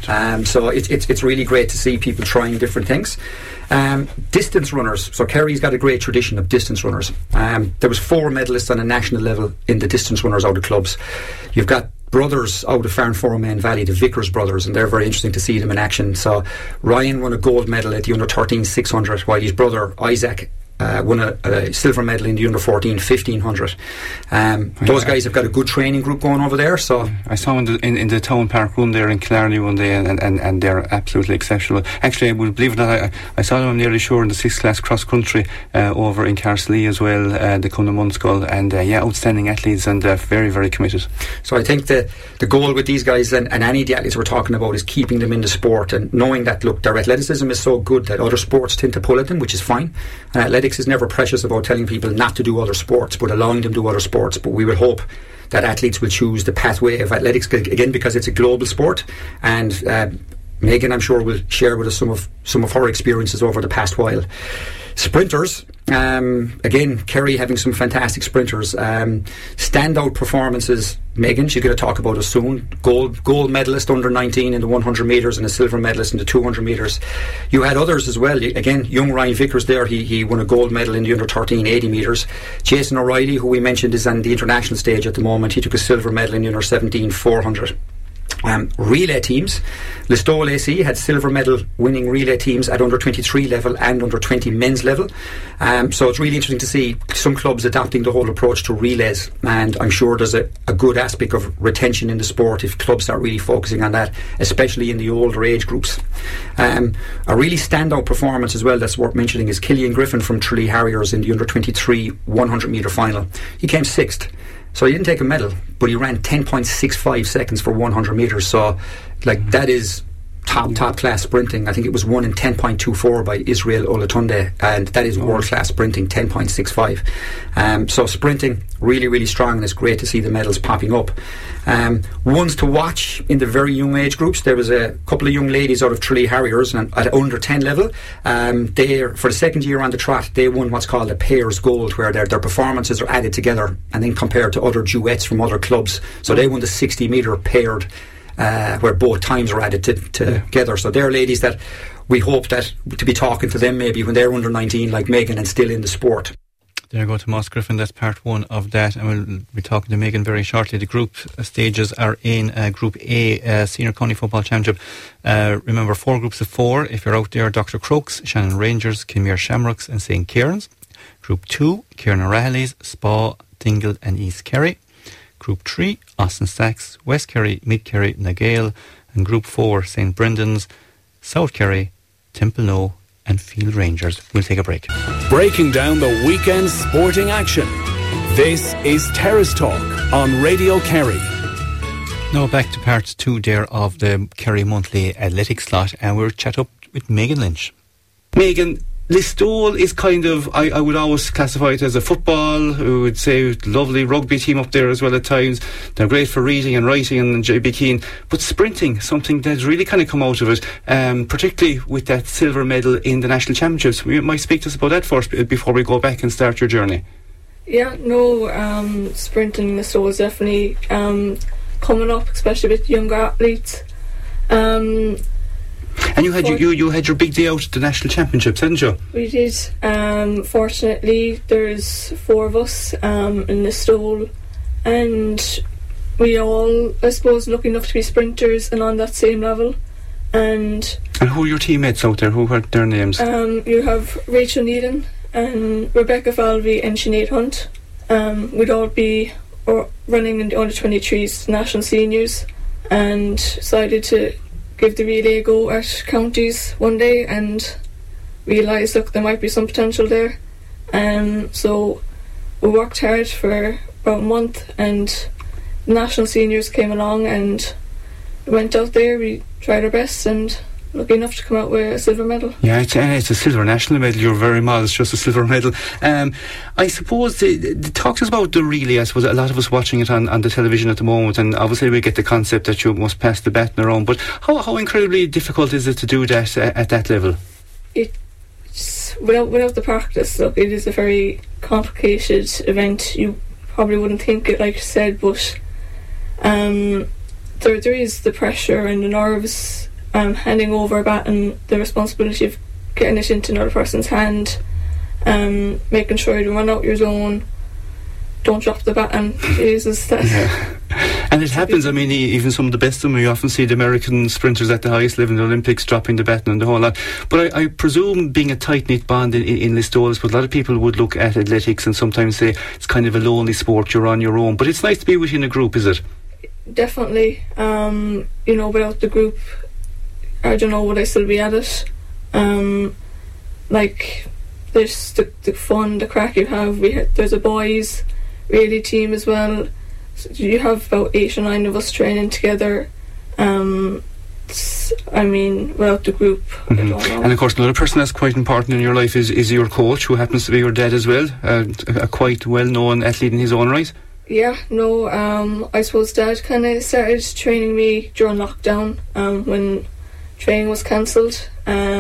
So it's really great to see people trying different things. Distance runners. So Kerry's got a great tradition of distance runners. There was 4 medalists on a national level in the distance runners out of clubs. You've got brothers out of Farnformain Valley, the Vickers brothers, and they're very interesting to see them in action. So Ryan won a gold medal at the under-13 600, while his brother Isaac won a silver medal in the under-14 1500. Those guys have got a good training group going over there. So I saw them in the town park run there in Killarney one day, and they're absolutely exceptional. Actually, I would believe that I saw them, I'm nearly sure, in the 6th class cross country over in Carslee as well. They come to Munskull, and outstanding athletes and very, very committed. So I think the goal with these guys and any of the athletes we're talking about is keeping them in the sport and knowing that, look, their athleticism is so good that other sports tend to pull at them, which is fine. And athletics is never precious about telling people not to do other sports, but allowing them to do other sports. But we will hope that athletes will choose the pathway of athletics, again, because it's a global sport. And Megan, I'm sure, will share with us some of her experiences over the past while. Sprinters, again, Kerry having some fantastic sprinters. Standout performances. Megan, she's going to talk about us soon. Gold medalist under 19 in the 100 metres and a silver medalist in the 200 metres. You had others as well. Again, young Ryan Vickers there, he won a gold medal in the under 13 80 metres. Jason O'Reilly, who we mentioned, is on the international stage at the moment. He took a silver medal in the under 17 400. Relay teams. Listowel AC had silver medal winning relay teams at under 23 level and under 20 men's level. So it's really interesting to see some clubs adopting the whole approach to relays, and I'm sure there's a good aspect of retention in the sport if clubs start really focusing on that, especially in the older age groups. A really standout performance as well that's worth mentioning is Killian Griffin from Tralee Harriers in the under 23 100 metre final. He came 6th. So he didn't take a medal, but he ran 10.65 seconds for 100 metres. So, that is top class sprinting. I think it was won in 10.24 by Israel Olatunde, and that is world class sprinting, 10.65. So sprinting really, really strong, and it's great to see the medals popping up. Ones to watch in the very young age groups. There was a couple of young ladies out of Tralee Harriers and at under 10 level. They, for the second year on the trot, they won what's called a pairs gold, where their performances are added together and then compared to other duets from other clubs. So they won the 60 metre paired, where both times are added together. So they're ladies that we hope that to be talking to them maybe when they're under 19 like Megan and still in the sport. There you go, Tomas Griffin. That's part 1 of that, and we'll be talking to Megan very shortly. The group stages are in Group A, Senior County Football Championship. Remember, 4 groups of 4. If you're out there, Dr. Crooks, Shannon Rangers, Kinmere Shamrocks and St. Kieran's. Group 2, Kieran O'Reilly's, Spa, Dingle and East Kerry. Group 3, Austin Stacks, West Kerry, Mid Kerry, Nagale. And Group 4, St. Brendan's, South Kerry, Temple and Field Rangers. We'll take a break. Breaking down the weekend's sporting action. This is Terrace Talk on Radio Kerry. Now back to part 2 there of the Kerry Monthly Athletics slot, and we'll chat up with Megan Lynch. Megan, Listowel is kind of, I would always classify it as a football, I would say lovely rugby team up there as well at times. They're great for reading and writing and JB Keane, but sprinting, something that's really kind of come out of it, particularly with that silver medal in the national championships. You might speak to us about that first before we go back and start your journey. Yeah, no, sprinting in Listowel is definitely coming up, especially with younger athletes. And you had your big day out at the national championships, hadn't you? We did. Fortunately, there's 4 of us in Listowel, and we all, I suppose, lucky enough to be sprinters and on that same level. And who are your teammates out there? Who are their names? You have Rachel Needham and Rebecca Falvey and Sinead Hunt. We'd all be running in the under-23s national seniors, and decided to give the relay a go at counties one day and realised, look, there might be some potential there. So we worked hard for about a month, and the national seniors came along and we went out there, we tried our best, and lucky enough to come out with a silver medal. Yeah, it's a silver national medal. You're very modest, just a silver medal. I suppose talk to us about the relay. I suppose a lot of us watching it on the television at the moment, and obviously we get the concept that you must pass the baton around, but how incredibly difficult is it to do that at that level? without the practice, look, it is a very complicated event. You probably wouldn't think it, like you said, but there is the pressure and the nerves, handing over a bat and the responsibility of getting it into another person's hand, making sure you run out your zone, don't drop the bat, and Jesus, that. Yeah. And it happens, I mean, even some of the best of them, you often see the American sprinters at the highest level in the Olympics dropping the baton and the whole lot. But I presume being a tight-knit bond in Listowel, but a lot of people would look at athletics and sometimes say it's kind of a lonely sport, you're on your own. But it's nice to be within a group, is it? Definitely. Without the group, I don't know, would I still be at it? There's the fun, the crack you have. There's a boys relay team as well. So you have about 8 or 9 of us training together. Without the group, I don't know. And of course, another person that's quite important in your life is your coach, who happens to be your dad as well, a quite well-known athlete in his own right. Yeah, no, I suppose Dad kind of started training me during lockdown, when training was cancelled.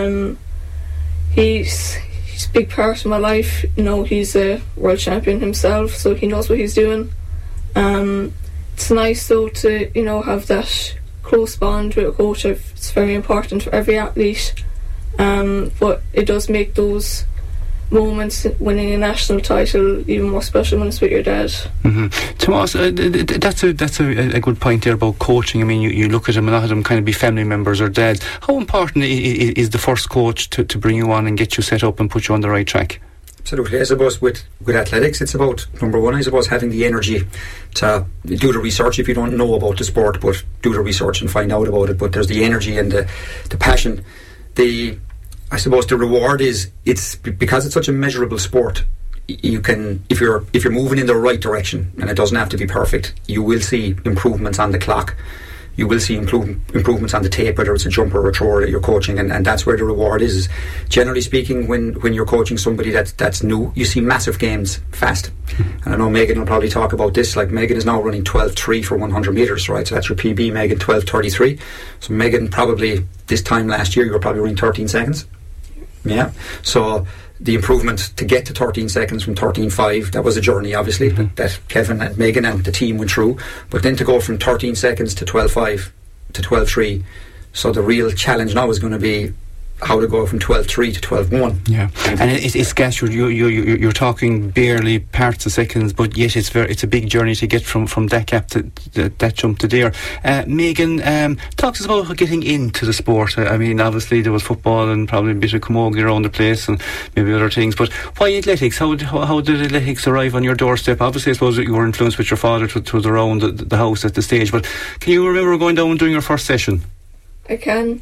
He's a big part of my life. He's a world champion himself, so he knows what he's doing. It's nice though to have that close bond with a coach. It's very important for every athlete, but it does make those moments winning a national title even more special when it's with your dad. Tomas, that's a good point there about coaching. I mean, you look at them, a lot of them kind of be family members or dads. How important is the first coach to bring you on and get you set up and put you on the right track? Absolutely. I suppose with athletics, it's about, number one, I suppose, having the energy to do the research if you don't know about the sport, but do the research and find out about it. But there's the energy and the passion. I suppose the reward is, it's because it's such a measurable sport. You can, if you're moving in the right direction, and it doesn't have to be perfect, you will see improvements on the clock. You will see improvements on the tape, whether it's a jumper or a thrower that you're coaching, and that's where the reward is. Generally speaking, when you're coaching somebody that's new, you see massive gains fast. And I know Megan will probably talk about this. Like, Megan is now running 12.3 for 100 metres, right? So that's your PB, Megan, 12.33. So Megan, probably this time last year, you were probably running 13 seconds. Yeah. So the improvement to get to 13 seconds from 13.5, that was a journey, obviously, that Kevin and Megan and the team went through. But then to go from 13 seconds to 12.5 to 12.3, so the real challenge now is going to be how to go from 12.3 to 12.1. Yeah, and it's gas. You're talking barely parts of seconds, but yet it's a big journey to get from that gap to that jump to there. Megan, talk to us about getting into the sport. I mean, obviously there was football and probably a bit of camogie around the place and maybe other things, but why athletics? How did athletics arrive on your doorstep? Obviously, I suppose you were influenced with your father to around the house at the stage, but can you remember going down and doing your first session? I can.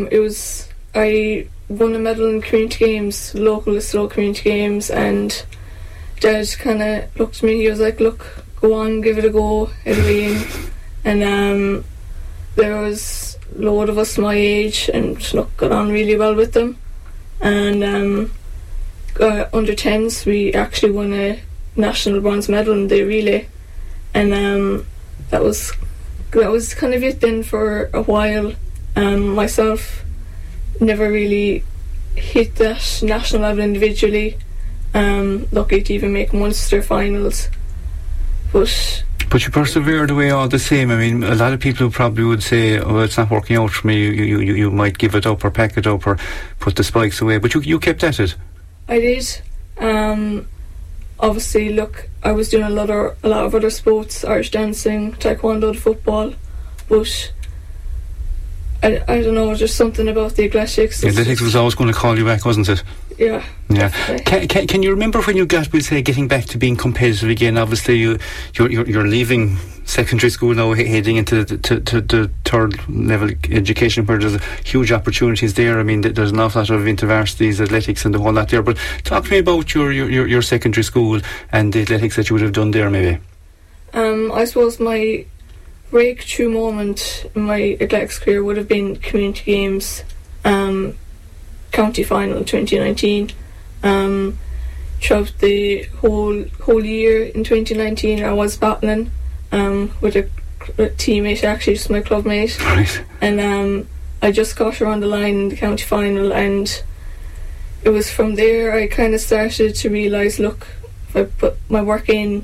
I won a medal in community games, local Listowel community games, and Dad kind of looked at me. He was like, "Look, go on, give it a go, it'll be in." And there was a load of us my age, and got on really well with them. And under 10s, we actually won a national bronze medal in the relay, and that was kind of it then for a while. Myself, never really hit that national level individually. Lucky to even make Munster finals, but you persevered away all the same. I mean, a lot of people probably would say, "Oh, it's not working out for me." You might give it up or pack it up or put the spikes away, but you kept at it. I did. Obviously, look, I was doing a lot of other sports: Irish dancing, taekwondo, football, but I don't know, just something about the athletics. The athletics was always going to call you back, wasn't it? Yeah. Can you remember when you getting back to being competitive again? Obviously, you're leaving secondary school now, heading into the third level education, where there's huge opportunities there. I mean, there's an awful lot of intervarsities, athletics, and the whole lot there. But talk to me about your secondary school and the athletics that you would have done there, maybe. I suppose my breakthrough moment in my athletics career would have been community games, county final in 2019. Throughout the whole year in 2019, I was battling with a teammate, actually just my club mate, right. And I just got her on the line in the county final, and it was from there I kind of started to realise, look, if I put my work in,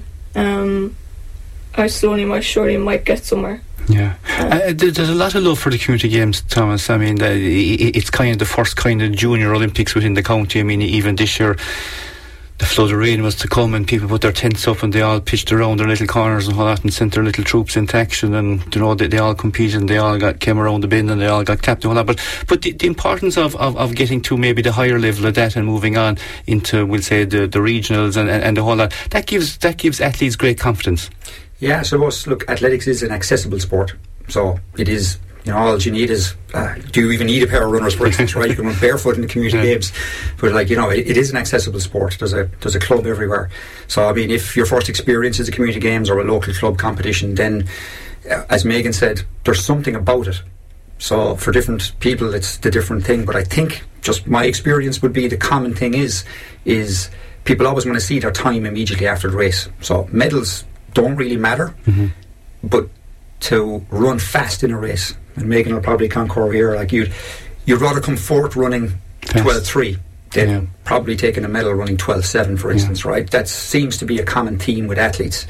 I slowly but surely might get somewhere. Yeah, there's a lot of love for the community games, Thomas. I mean, it's kind of the first kind of junior Olympics within the county. I mean, even this year, the flood of rain was to come, and people put their tents up, and they all pitched around their little corners and all that, and sent their little troops into action. And you know, they all competed, and they all came around the bend, and they all got clapped and all that. But the importance of getting to maybe the higher level of that and moving on into, we'll say, the regionals and the whole lot, that gives athletes great confidence. Yeah, so look, athletics is an accessible sport, so it is. You know, all you need is, do you even need a pair of runners, for instance, right? You can run barefoot in the community games, but like, you know, it is an accessible sport. There's a club everywhere. So, I mean, if your first experience is a community games or a local club competition, then, as Megan said, there's something about it. So, for different people, it's the different thing. But I think, just my experience would be, the common thing is people always want to see their time immediately after the race. So, medals don't really matter, but to run fast in a race, and Megan will probably concur here, like you'd rather come fourth running 12.3 than probably taking a medal running 12.7, for instance, right? That seems to be a common theme with athletes.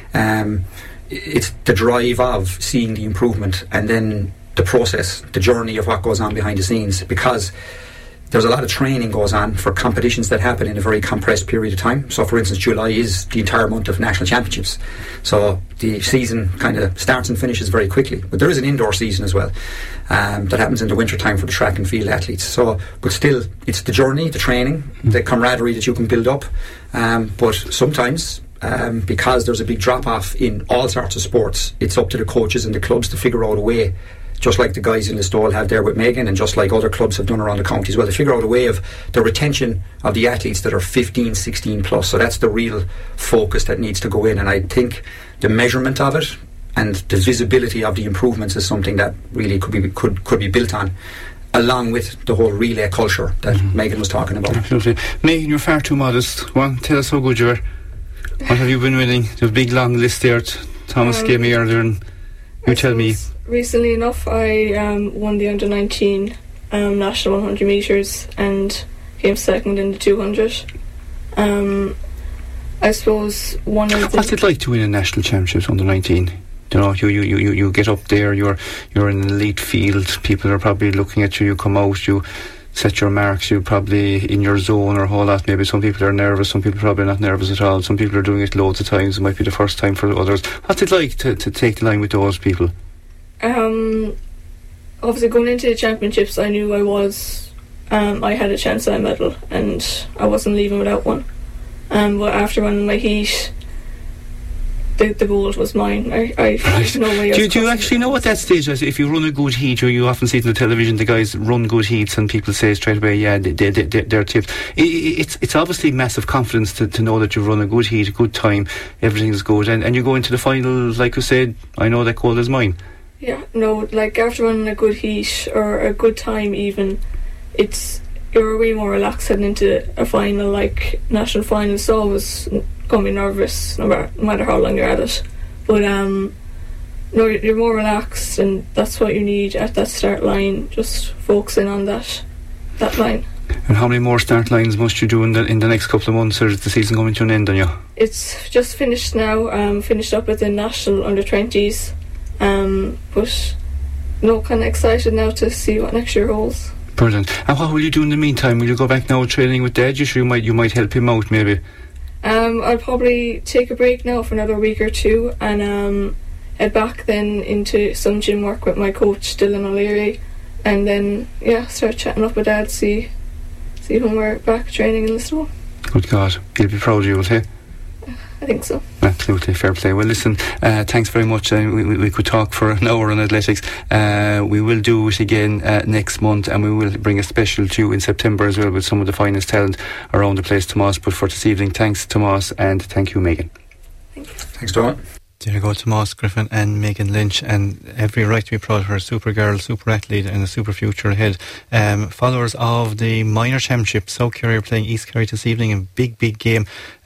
It's the drive of seeing the improvement, and then the process, the journey of what goes on behind the scenes, because there's a lot of training goes on for competitions that happen in a very compressed period of time. So, for instance, July is the entire month of national championships. So the season kind of starts and finishes very quickly. But there is an indoor season as well that happens in the winter time for the track and field athletes. So, but still, it's the journey, the training, the camaraderie that you can build up. But sometimes, because there's a big drop-off in all sorts of sports, it's up to the coaches and the clubs to figure out a way, just like the guys in Listowel have there with Megan, and just like other clubs have done around the county as well, to figure out a way of the retention of the athletes that are 15, 16 plus. So that's the real focus that needs to go in, and I think the measurement of it and the visibility of the improvements is something that really could be built on, along with the whole relay culture that Megan was talking about. Absolutely. Megan, you're far too modest. Go on, tell us how good you are. What have you been winning? There's a big long list there. Thomas gave me earlier, and you tell me. Recently enough, I won the under-19 national 100 metres and came second in the 200. I suppose one of the... What's it like to win a national championship under-19? You know, you get up there, you're in an elite field, people are probably looking at you, you come out, you set your marks, you're probably in your zone or a whole lot. Maybe some people are nervous, some people are probably not nervous at all, some people are doing it loads of times, it might be the first time for others. What's it like to take the line with those people? Obviously going into the championships, I knew I had a chance at a medal, and I wasn't leaving without one. But after running my heat, the gold was mine. I no way. Do you actually know at that stage, if you run a good heat, or you often see it on the television, the guys run good heats, and people say straight away, yeah, they're tipped. It's obviously massive confidence to know that you've run a good heat, a good time, everything's good, and you go into the final, like you said, I know that gold is mine. Yeah, no, like after running a good heat or a good time even, you're way more relaxed heading into a final, like national final. It's always going to be nervous no matter how long you're at it. But no, you're more relaxed, and that's what you need at that start line, just focusing on that line. And how many more start lines must you do in the next couple of months, or is the season coming to an end on you? It's just finished now, finished up with the national under-20s. But no, kind of excited now to see what next year holds. Brilliant. And what will you do in the meantime? Will you go back now training with Dad? You might help him out maybe. I'll probably take a break now for another week or two, and head back then into some gym work with my coach Dylan O'Leary, and then start chatting up with Dad, see when we're back training in Listowel. Good God, he'll be proud of you, will he? I think so. Absolutely, fair play. Well, listen, thanks very much. We could talk for an hour on athletics. We will do it again next month, and we will bring a special to you in September as well with some of the finest talent around the place, Tomas. But for this evening, thanks, Tomas, and thank you, Megan. Thank you. Thanks, Donald. There you go, Tomas Griffin and Megan Lynch, and every right to be proud of her. Super girl, super athlete, and a super future ahead. Followers of the minor championship, South Kerry are playing East Kerry this evening in big game.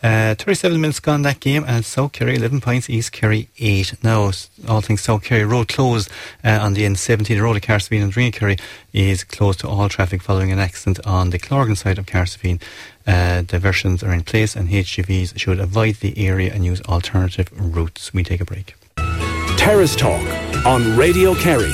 37 minutes gone that game, and South Kerry 11 points, East Kerry 8. Now, all things South Kerry road closed on the N17. The road to Carsevine and Dreenkerry is closed to all traffic following an accident on the Clorgan side of Carsevine. Diversions are in place and HGVs should avoid the area and use alternative routes. We take a break. Terrace Talk on Radio Kerry.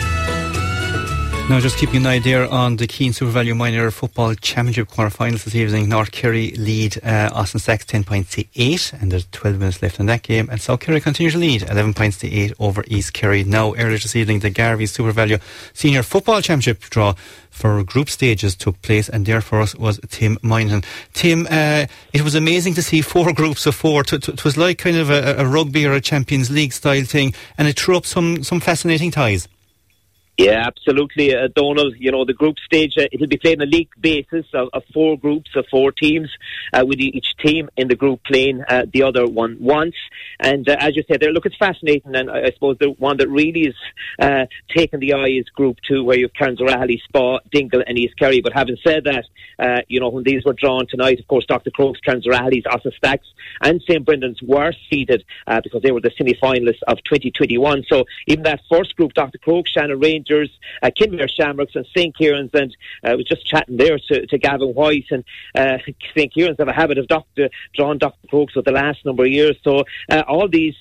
Now, just keeping an eye there on the Keane Super Value Minor Football Championship quarter-finals this evening. North Kerry lead Austin Stacks 10 points to 8, and there's 12 minutes left in that game. And South Kerry continue to lead 11 points to 8 over East Kerry. Now, earlier this evening, the Garvey Super Value Senior Football Championship draw for group stages took place, and there for us was Tim Moynihan. Tim, it was amazing to see 4 groups of 4. It was like kind of a rugby or a Champions League style thing, and it threw up some fascinating ties. Yeah, absolutely, Donald. You know, the group stage, it'll be played on a league basis of 4 groups of 4 teams, with each team in the group playing the other one once. And as you said there, look, it's fascinating, and I suppose the one that really is taking the eye is Group 2, where you have Cairns-O'Rahilly, Spa, Dingle and East Kerry. But having said that, you know, when these were drawn tonight, of course, Dr. Crokes, Cairns-O'Rahilly's, Austin Stacks and St. Brendan's were seeded because they were the semi-finalists of 2021. So even that first group, Dr. Crokes, Shannon Rangers, Kinmare Shamrocks and St. Kieran's, and I was just chatting there to Gavin White, and St. Kieran's have a habit of drawing Dr. Crokes for the last number of years. So all these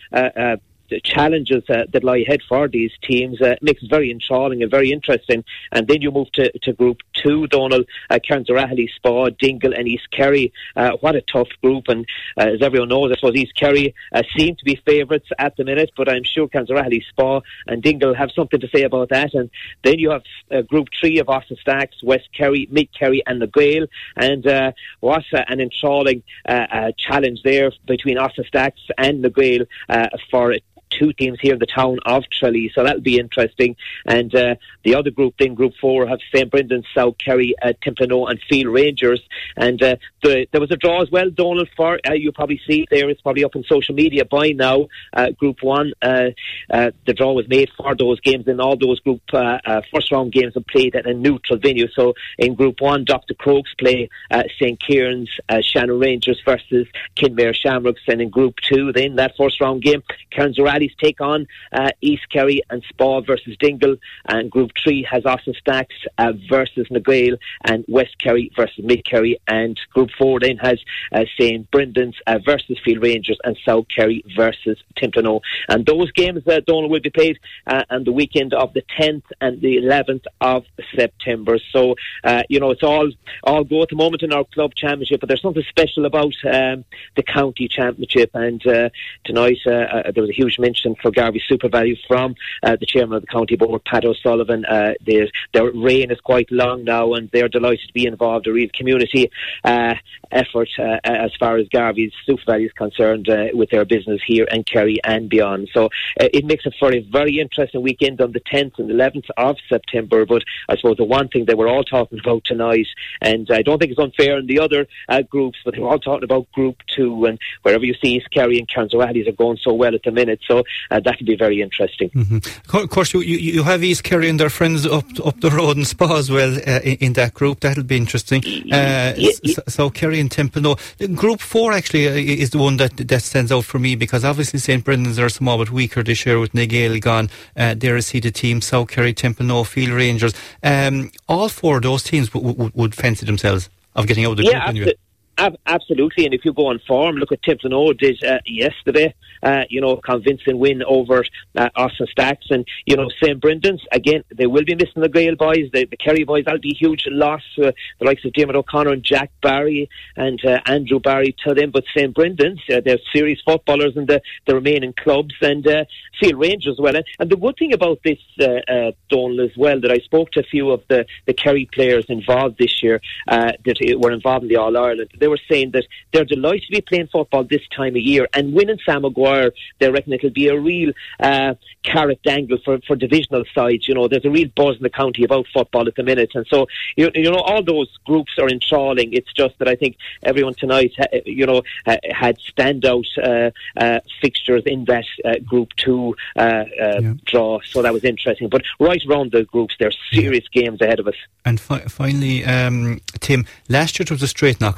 challenges that lie ahead for these teams makes it very enthralling and very interesting. And then you move to Group 2, Donald, Cairns-O'Rahilly, Spa, Dingle and East Kerry. What a tough group, and as everyone knows, I suppose East Kerry seem to be favourites at the minute, but I'm sure Cairns-O'Rahilly, Spa and Dingle have something to say about that. And then you have Group 3 of Austin Stacks, West Kerry, Mid Kerry and the Gael, and what an enthralling challenge there between Austin Stacks and the Gael for 2 teams here in the town of Tralee, so that'll be interesting. And the other group, then Group 4, have St. Brendan's, South Kerry, Timplano and Field Rangers. And there was a draw as well, Donald, for you probably see it there, it's probably up on social media by now. Group 1, the draw was made for those games, and all those group first round games are played at a neutral venue. So in Group 1, Dr. Crokes play St. Kieran's, Shannon Rangers versus Kinmare Shamrocks, and in Group 2 then that first round game, Cairns-O'Rahilly take on East Kerry and Spa versus Dingle, and Group 3 has Austin Stacks versus Naguil and West Kerry versus Mid Kerry, and Group 4 then has St. Brendan's versus Field Rangers and South Kerry versus Timplano. And those games, Donald, will be played on the weekend of the 10th and the 11th of September. So you know, it's all go at the moment in our club championship, but there's something special about the county championship. And tonight there was a huge mention for Garvey Super Value from the chairman of the county board, Pat O'Sullivan. Their reign is quite long now, and they're delighted to be involved. A real community effort as far as Garvey's Super Value is concerned with their business here in Kerry and beyond. So it makes it for a very interesting weekend on the 10th and 11th of September. But I suppose the one thing that we're all talking about tonight, and I don't think it's unfair in the other groups, but they're all talking about Group 2, and wherever you see East Kerry and Cairns-O'Rahilly are going so well at the minute. So that will be very interesting. Mm-hmm. Of course, you have East Kerry and their friends up the road in Spa as well in that group. That'll be interesting. So Kerry and Timplano. Group 4 actually is the one that stands out for me, because obviously St. Brendan's are small but weaker this year with Naguil gone. They're a seeded team. South Kerry, Timplano, Field Rangers. All 4 of those teams would fancy themselves of getting out of the group anyway. Absolutely, and if you go on form, look at Timplano did yesterday, convincing win over Austin Stacks, and St. Brendan's, again, they will be missing the Gael boys, the Kerry boys. That'll be a huge loss, the likes of Diarmuid O'Connor and Jack Barry and Andrew Barry to them. But St. Brendan's, they're serious footballers in the remaining clubs, and Field Rangers as well. And the good thing about this, Donald, as well, that I spoke to a few of the Kerry players involved this year that were involved in the All-Ireland. They were saying that they're delighted to be playing football this time of year, and winning Sam Maguire, they reckon it'll be a real carrot dangle for divisional sides. There's a real buzz in the county about football at the minute, and so all those groups are enthralling. It's just that I think everyone tonight had standout fixtures in that Group 2 draw, so that was interesting. But right around the groups, there's serious games ahead of us. And finally, Tim, last year it was a straight knockout.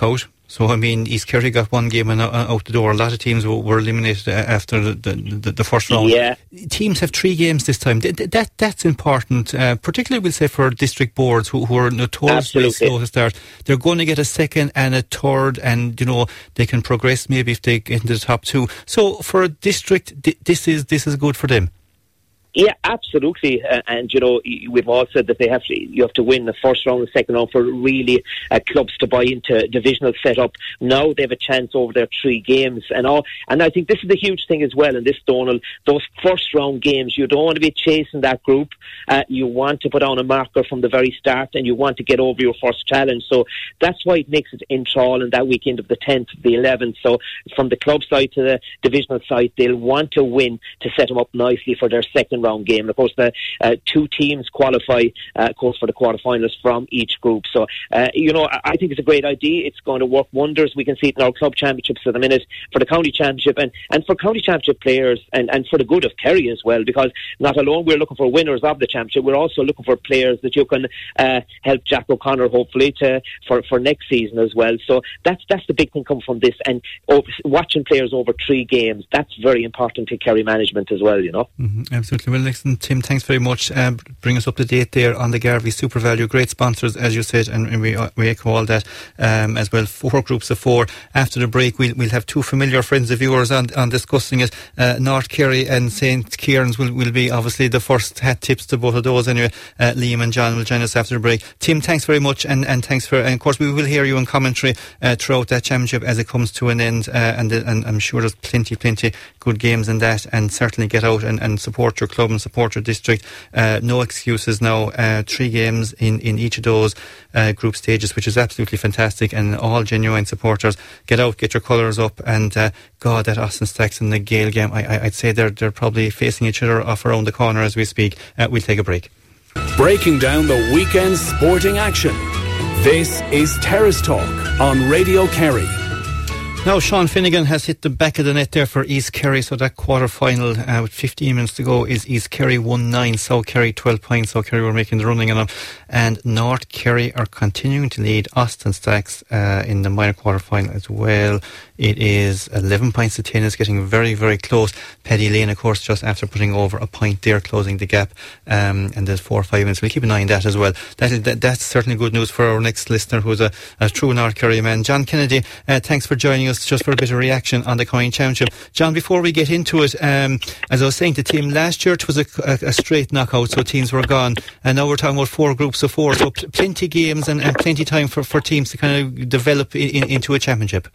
So, I mean, East Kerry got one game out the door. A lot of teams were eliminated after the first round. Yeah. Teams have 3 games this time. That's important, particularly, we'll say, for district boards who are notoriously slow to start. They're going to get a second and a third, and, you know, they can progress maybe if they get into the top 2. So, for a district, this is good for them. Yeah, absolutely. And, you know, we've all said that you have to win the first round and second round for really clubs to buy into divisional setup. Now they have a chance over their 3 games and all. And I think this is the huge thing as well in this, Donald. Those first round games, you don't want to be chasing that group. You want to put on a marker from the very start, and you want to get over your first challenge. So that's why it makes it in Trail that weekend of the 10th, the 11th. So from the club side to the divisional side, they'll want to win to set them up nicely for their second round game. And of course, the 2 teams qualify, of course, for the quarterfinals from each group. So, you know, I think it's a great idea. It's going to work wonders. We can see it in our club championships at the minute, for the county championship, and for county championship players, and for the good of Kerry as well, because not alone we're looking for winners of the championship, we're also looking for players that you can help Jack O'Connor, hopefully, for next season as well. So that's the big thing coming from this. And watching players over 3 games, that's very important to Kerry management as well, you know. Mm-hmm, absolutely. Well, listen, Tim, thanks very much. Bring us up to date there on the Garvey Super Value. Great sponsors, as you said, and we echo all that as well. 4 groups of 4. After the break, we'll have 2 familiar friends of yours on discussing it. North Kerry and St. Kieran's will be obviously the first hat tips to both of those anyway. Liam and John will join us after the break. Tim, thanks very much, and thanks for, and of course we will hear you in commentary throughout that championship as it comes to an end, and I'm sure there's plenty good games in that, and certainly get out and support your club and support your district. No excuses now. 3 games in each of those group stages, which is absolutely fantastic, and all genuine supporters. Get out, get your colours up, and God, that Austin Stacks and the Gale game, I'd say they're probably facing each other off around the corner as we speak. We'll take a break. Breaking down the weekend's sporting action. This is Terrace Talk on Radio Kerry. Now, Sean Finnegan has hit the back of the net there for East Kerry, so that quarter-final with 15 minutes to go is East Kerry 1-9, South Kerry 12 points. South Kerry were making the running on them, and North Kerry are continuing to lead Austin Stacks in the minor quarter-final as well. It is 11 points to 10. It's getting very, very close. Paddy Lane, of course, just after putting over a point there, closing the gap, and there's 4 or 5 minutes. We'll keep an eye on that as well. That's certainly good news for our next listener, who's a true North Kerry man. John Kennedy, thanks for joining us just for a bit of reaction on the county championship. John, before we get into it, as I was saying to Tim, last year it was a straight knockout, so teams were gone, and now we're talking about 4 groups of 4, so plenty games and plenty time for teams to kind of develop into a championship.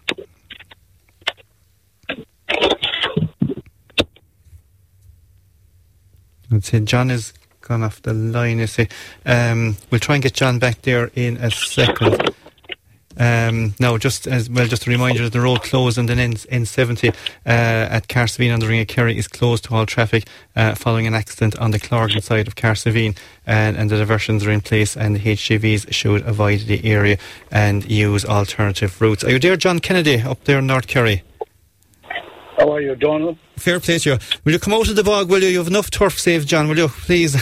I'd say John is gone off the line, you see. We'll try and get John back there in a second. Now, just a reminder that the road closed on the N70 at Carsaveen on the Ring of Kerry is closed to all traffic following an accident on the Clorgan side of Carsaveen, and the diversions are in place, and the HGVs should avoid the area and use alternative routes. Are you there, John Kennedy, up there in North Kerry? How are you, Donald? Fair play to you. Will you come out of the bog, will you? You have enough turf saved, John, will you, please?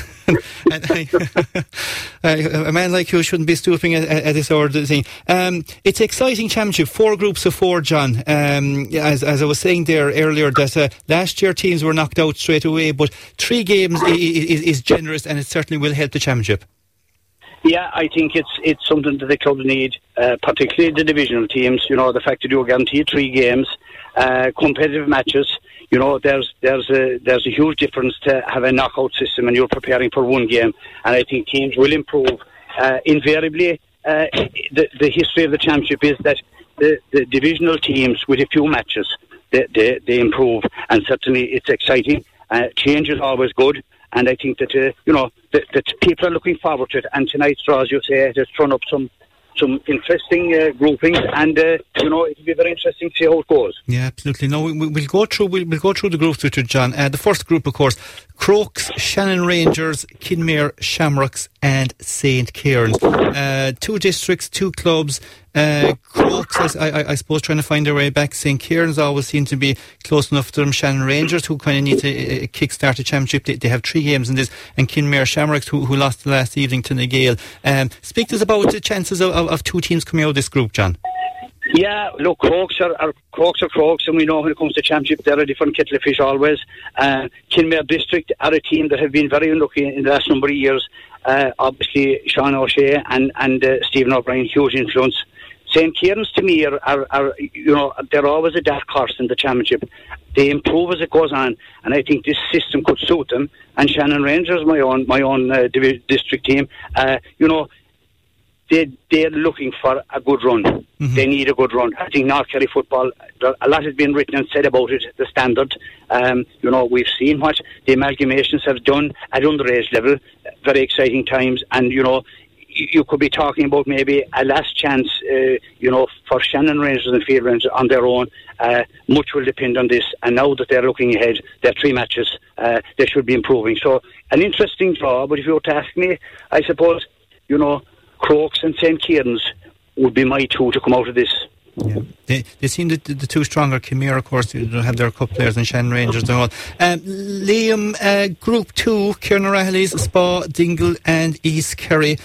A man like you shouldn't be stooping at this sort of thing. It's an exciting championship, 4 groups of 4, John. As I was saying there earlier, that last year teams were knocked out straight away, but 3 games is generous, and it certainly will help the championship. Yeah, I think it's something that the club need, particularly the divisional teams. You know, the fact that you guarantee 3 games, competitive matches. You know, there's a huge difference to have a knockout system, and you're preparing for 1 game. And I think teams will improve. Invariably, the history of the championship is that the divisional teams with a few matches they improve, and certainly it's exciting. Change is always good. And I think that, that people are looking forward to it. And tonight's draw, as you say, has thrown up some interesting groupings, and it'll be very interesting to see how it goes. Yeah, absolutely. No, we'll go through the groups with you, John. The first group, of course, Crokes, Shannon Rangers, Kinmare Shamrocks, and St. Kieran's. 2 districts, 2 clubs. Crokes, I suppose, trying to find their way back. St. Kieran's always seem to be close enough to them. Shannon Rangers, who kind of need to kick-start the championship. They have 3 games in this. And Kinmare Shamrocks, who lost the last evening to Nagale. Speak to us about the chances of 2 teams coming out of this group, John. Yeah, look, Crokes are Crokes, and we know when it comes to championship, they're a different kettle of fish always. Kinmare District are a team that have been very unlucky in the last number of years. Obviously, Sean O'Shea and Stephen O'Brien, huge influence. St. Kieran's to me are they're always a dark horse in the championship. They improve as it goes on, and I think this system could suit them. And Shannon Rangers, my own district team, they're looking for a good run. Mm-hmm. They need a good run. I think North Kerry football, a lot has been written and said about it, the standard. We've seen what the amalgamations have done at underage level, very exciting times, and you could be talking about maybe a last chance, for Shannon Rangers and Field Rangers on their own. Much will depend on this, and now that they're looking ahead, there are 3 matches, they should be improving. So, an interesting draw, but if you were to ask me, I suppose, Crokes and St. Kieran's would be my 2 to come out of this. Yeah. They seem the 2 stronger. Kinmare, of course, they have their cup players and Shannon Rangers and all. Liam, Group 2, Kieran O'Reilly's, Spa, Dingle and East Kerry.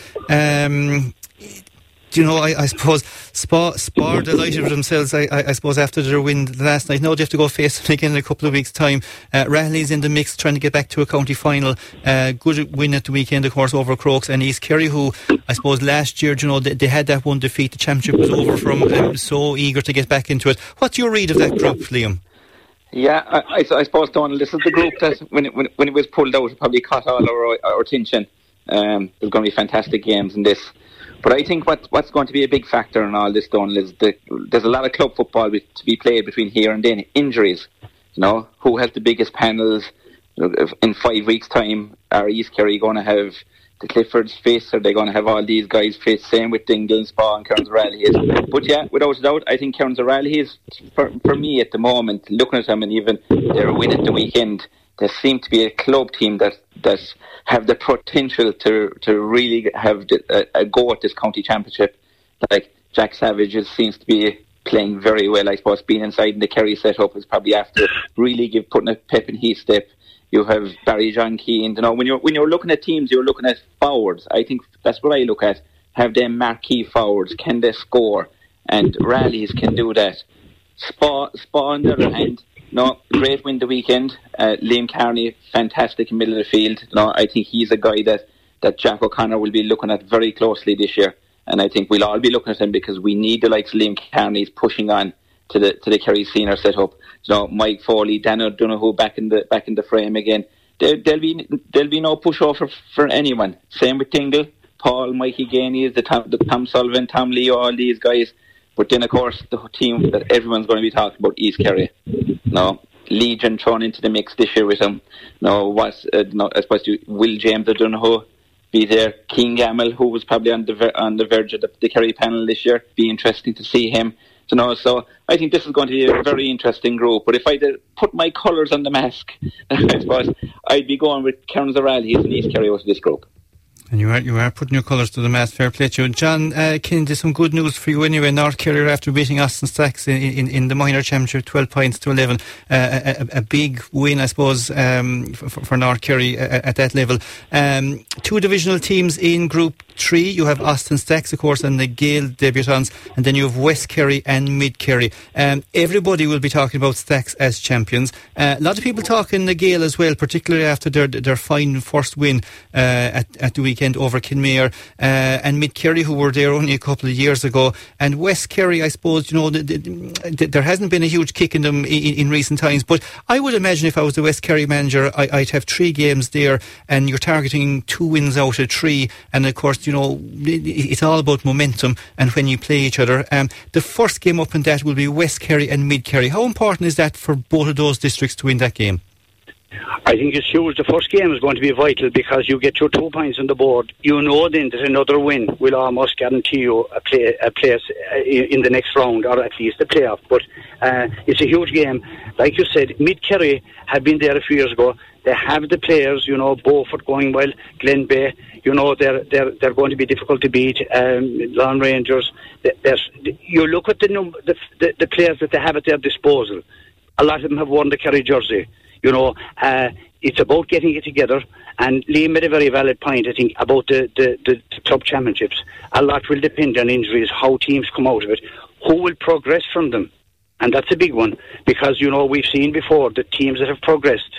I suppose Spa are delighted with themselves, I suppose, after their win last night. Now they have to go face them again in a couple of weeks' time. Rahilly's in the mix, trying to get back to a county final. Good win at the weekend, of course, over Crokes and East Kerry, who, I suppose, last year, they had that one defeat. The championship was over from them, so eager to get back into it. What's your read of that group, Liam? Yeah, I suppose, Donald, this is the group that, when it was pulled out, it probably caught all our attention. There's going to be fantastic games in this. But I think what's going to be a big factor in all this, Donald, is there's a lot of club football to be played between here and then. Injuries, who has the biggest panels? In 5 weeks' time, are East Kerry going to have the Cliffords fit? Are they going to have all these guys fit? Same with Dingle and Spa and Kearns O'Reilly. But yeah, without a doubt, I think Kearns O'Reilly is, for me at the moment, looking at them and even their win at the weekend, there seems to be a club team that have the potential to really have a go at this county championship. Like Jack Savage seems to be playing very well. I suppose being inside in the Kerry setup is probably after really putting a pep in his step. You have Barry John Keane. When you're looking at teams, you're looking at forwards. I think that's what I look at. Have them marquee forwards? Can they score? And rallies can do that. Spa on the other hand. Great win the weekend. Liam Carney, fantastic in middle of the field. I think he's a guy that Jack O'Connor will be looking at very closely this year. And I think we'll all be looking at him because we need the likes of Liam Carney's pushing on to the Kerry senior setup. Mike Foley, Dan O'Donoghue back in the frame again. There'll be no pushover for anyone. Same with Dingle, Paul, Mikey Gainey, the Tom Sullivan, Tom Leo, all these guys. But then, of course, the team that everyone's going to be talking about, East Kerry. Legion thrown into the mix this year with him. I suppose Will James O'Donoghue be there. King Gamble, who was probably on the verge of the Kerry panel this year. Be interesting to see him. So I think this is going to be a very interesting group. But if I put my colours on the mask, I suppose I'd be going with Kearns O'Reilly and East Kerry out of this group. And you are putting your colours to the mast. Fair play to you. John, there's some good news for you anyway. North Kerry after beating Austin Stacks in the minor championship, 12 points to 11. A big win, I suppose, for North Kerry at that level. 2 divisional teams in Group 3. You have Austin Stacks, of course, and the Gale debutants, and then you have West Kerry and Mid Kerry. Everybody will be talking about Stacks as champions. A lot of people talking the Gale as well, particularly after their fine first win at the weekend over Kinmare, and Mid Kerry, who were there only a couple of years ago, and West Kerry. I suppose there hasn't been a huge kick in them in recent times, but I would imagine if I was the West Kerry manager, I'd have 3 games there, and you're targeting 2 wins out of 3, and of course it's all about momentum and when you play each other. The first game up in that will be West Kerry and Mid Kerry. How important is that for both of those districts to win that game? I think it's huge. The first game is going to be vital because you get your 2 points on the board. Then that another win will almost guarantee you a place in the next round, or at least a playoff. But it's a huge game. Like you said, Mid Kerry have been there a few years ago. They have the players, Beaufort going well, Glen Bay. They're going to be difficult to beat. Lawn Rangers. You look at the players that they have at their disposal. A lot of them have worn the Kerry jersey. It's about getting it together. And Liam made a very valid point, I think, about the club championships. A lot will depend on injuries, how teams come out of it. who will progress from them? And that's a big one, because, we've seen before the teams that have progressed,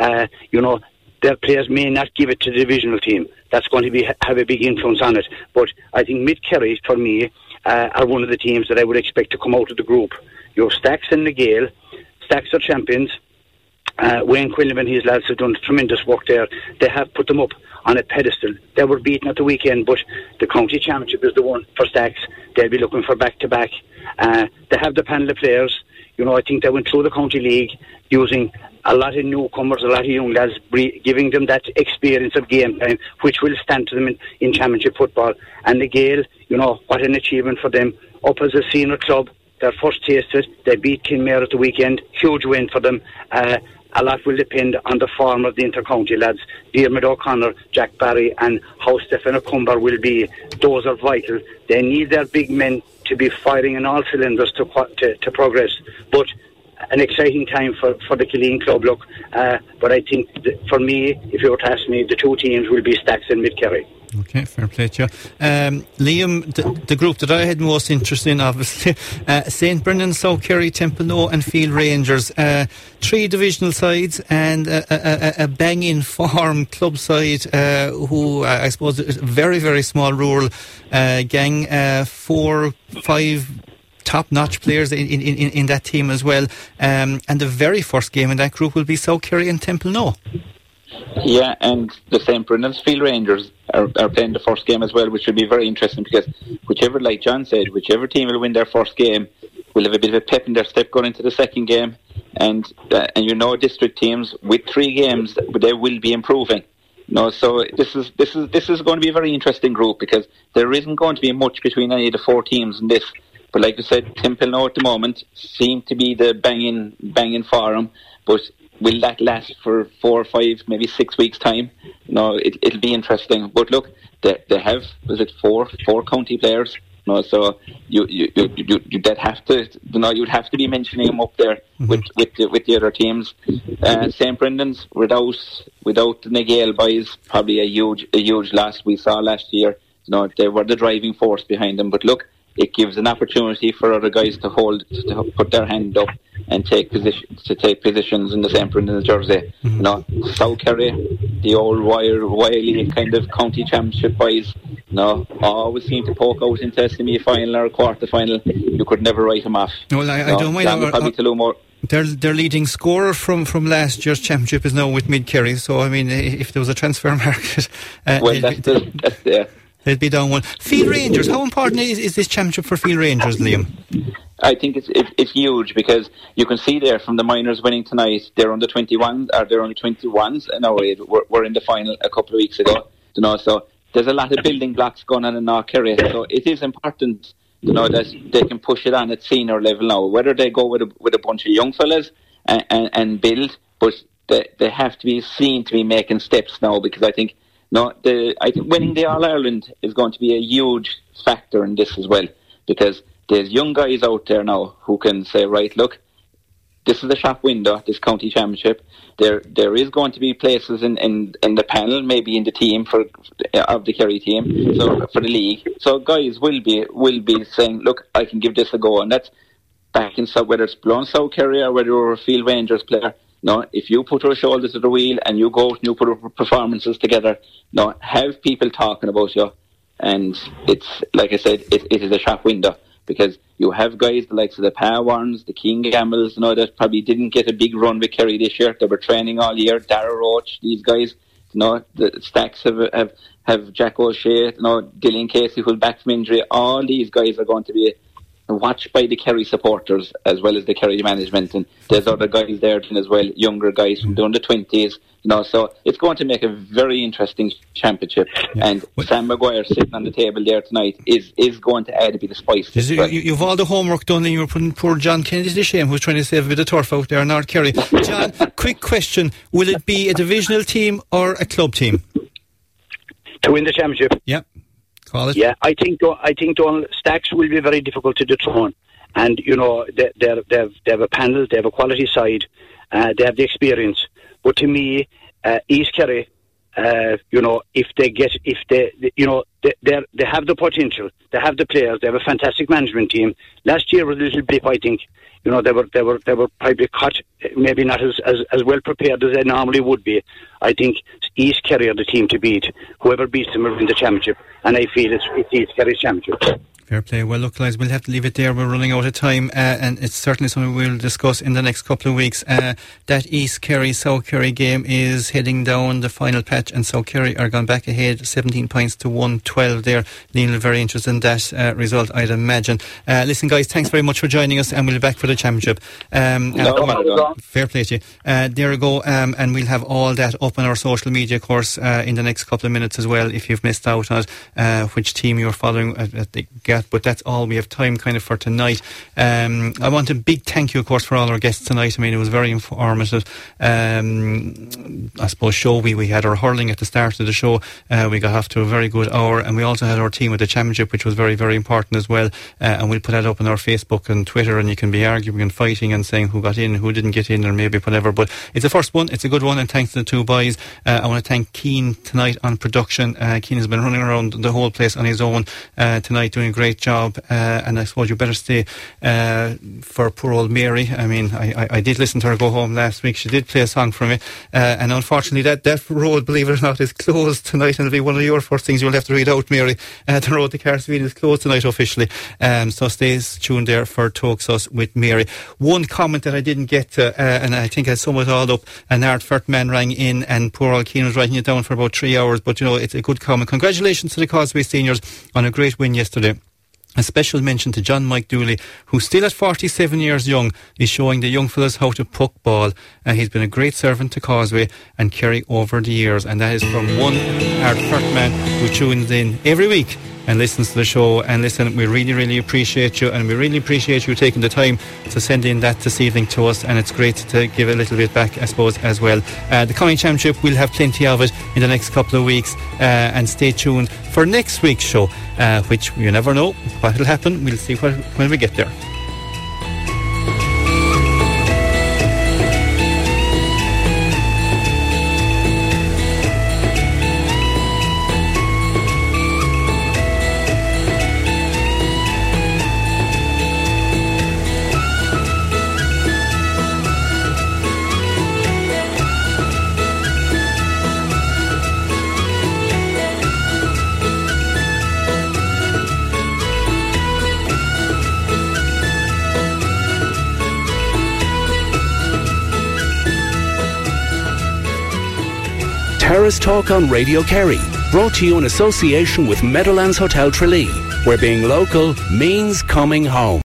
their players may not give it to the divisional team. That's going to have a big influence on it. But I think Mid-Kerry, for me, are one of the teams that I would expect to come out of the group. Stacks and Nagale. Stacks are champions. Wayne Quilliam and his lads have done tremendous work there. They have put them up on a pedestal. They were beaten at the weekend, but the county championship is the one for Stacks. They'll be looking for back-to-back. They have the panel of players. I think they went through the county league using a lot of newcomers, a lot of young lads, giving them that experience of game time, which will stand to them in championship football. And Nagale, what an achievement for them. Up as a senior club, their first taste of it, they beat Kinmare at the weekend. Huge win for them. A lot will depend on the form of the inter-county lads. Diarmid O'Connor, Jack Barry, and how Stephen O'Cumber will be. Those are vital. They need their big men to be firing in all cylinders to progress. But an exciting time for the Killeen club, look. But I think, for me, if you were to ask me, the two teams will be Stacks and Mid-Kerry. Okay, fair play to you. Liam, the group that I had most interest in, obviously, St. Brendan, South Kerry, Templenoe and Field Rangers. 3 divisional sides and a bang-in form club side who, I suppose, is a very, very small rural gang, 4-5 top-notch players in that team as well. And the very first game in that group will be South Kerry and Templenoe. Yeah, and the St. Brendan's Field Rangers are playing the first game as well, which will be very interesting, because whichever, like John said, whichever team will win their first game will have a bit of a pep in their step going into the second game. And district teams with 3 games, they will be improving. So this is going to be a very interesting group, because there isn't going to be much between any of the 4 teams in this. But like I said, Templenoe at the moment seem to be the banging forum, but will that last for 4 or 5, maybe 6 weeks' time? It'll be interesting. But look, they have, was it 4 county players? So you'd have to be mentioning them up there with the other teams. St. Brendan's without the Nagale boys, probably a huge loss. We saw last year. They were the driving force behind them. But look, it gives an opportunity for other guys to put their hand up and take positions in the St. Brendan's jersey. South Kerry, the old wily kind of county championship boys, always seem to poke out into a semi-final or a quarter-final. You could never write them off. Well, I don't mind. Their leading scorer from last year's championship is now with Mid-Kerry, so I mean, if there was a transfer market, they'd be down one. Field Rangers, how important is this championship for Field Rangers, Liam? I think it's huge, because you can see there from the minors winning tonight, they're under 21s, or they're only 21s, and now we're in the final a couple of weeks ago. So there's a lot of building blocks going on in North Kerry. So it is important, that they can push it on at senior level now. Whether they go with a bunch of young fellas and build, but they have to be seen to be making steps now, because I think winning the All-Ireland is going to be a huge factor in this as well, because there's young guys out there now who can say, right, look, this is a shop window, this county championship. There is going to be places in the panel, maybe in the team of the Kerry team, so for the league. So guys will be saying, look, I can give this a go, and that's back in whether it's Blown South Kerry or whether you're a Field Rangers player. If you put our shoulders to the wheel and you go out and you put our performances together, have people talking about you. And it's, like I said, it is a shop window, because you have guys the likes of the Pawarns, the King Gambles, that probably didn't get a big run with Kerry this year. They were training all year. Dara Roach, these guys, the Stacks have Jack O'Shea, Dylan Casey, who's back from injury. All these guys are going to be watched by the Kerry supporters as well as the Kerry management, and there's other guys there as well, younger guys from the under-20s, so it's going to make a very interesting championship. And Sam Maguire sitting on the table there tonight is going to add a bit of spice. You've all the homework done, and you're putting poor John Kennedy to shame, who's trying to save a bit of turf out there in North Kerry. John, quick question, will it be a divisional team or a club team to win the championship? Yeah, I think Donald, Stacks will be very difficult to dethrone, and they have a panel, they have a quality side, they have the experience. But to me, East Kerry if they have the potential, they have the players, they have a fantastic management team. Last year was a little blip, I think. They were probably caught, maybe not as well prepared as they normally would be. I think East Kerry are the team to beat. Whoever beats them will win the championship, and I feel it's East Kerry's championship. Fair play. Well, look, guys, we'll have to leave it there. We're running out of time, and it's certainly something we'll discuss in the next couple of weeks. That East Kerry-South Kerry game is heading down the final patch, and South Kerry are gone back ahead 17 points to 112 there. Neil, very interested in that result, I'd imagine. Listen, guys, thanks very much for joining us, and we'll be back for the championship. Fair play to you. There we go, and we'll have all that up on our social media course in the next couple of minutes as well, if you've missed out on it, which team you're following at the GAT. But that's all we have time kind of for tonight. I want a big thank you, of course, for all our guests tonight. I mean, it was very informative. I suppose show we had our hurling at the start of the show. We got off to a very good hour, and we also had our team at the championship, which was very, very important as well. And we'll put that up on our Facebook and Twitter, and you can be arguing and fighting and saying who got in, who didn't get in, or maybe whatever. But it's the first one. It's a good one, and thanks to the two boys. I want to thank Keane tonight on production. Keane has been running around the whole place on his own tonight, doing a great job, and I suppose you better stay for poor old Mary. I mean, I did listen to her go home last week. She did play a song for me, and unfortunately that road, believe it or not, is closed tonight, and it'll be one of your first things you'll have to read out, Mary. The road to Carsfield is closed tonight officially, so stay tuned there for Talks Us with Mary. One comment that I didn't get to, and I think I sum it all up, an Art Fert man rang in, and poor old Keane was writing it down for about 3 hours, but it's a good comment. Congratulations to the Causeway seniors on a great win yesterday. A special mention to John Mike Dooley, who still at 47 years young is showing the young fellas how to puck ball. He's been a great servant to Causeway and Kerry over the years, and that is from one Art Fert man who tunes in every week and listens to the show. And listen, we really, really appreciate you, and we really appreciate you taking the time to send in that this evening to us, and it's great to give a little bit back, I suppose, as well. The coming championship, we'll have plenty of it in the next couple of weeks, and stay tuned for next week's show, which you never know what will happen. We'll see when we get there. Terrace Talk on Radio Kerry, brought to you in association with Meadowlands Hotel Tralee, where being local means coming home.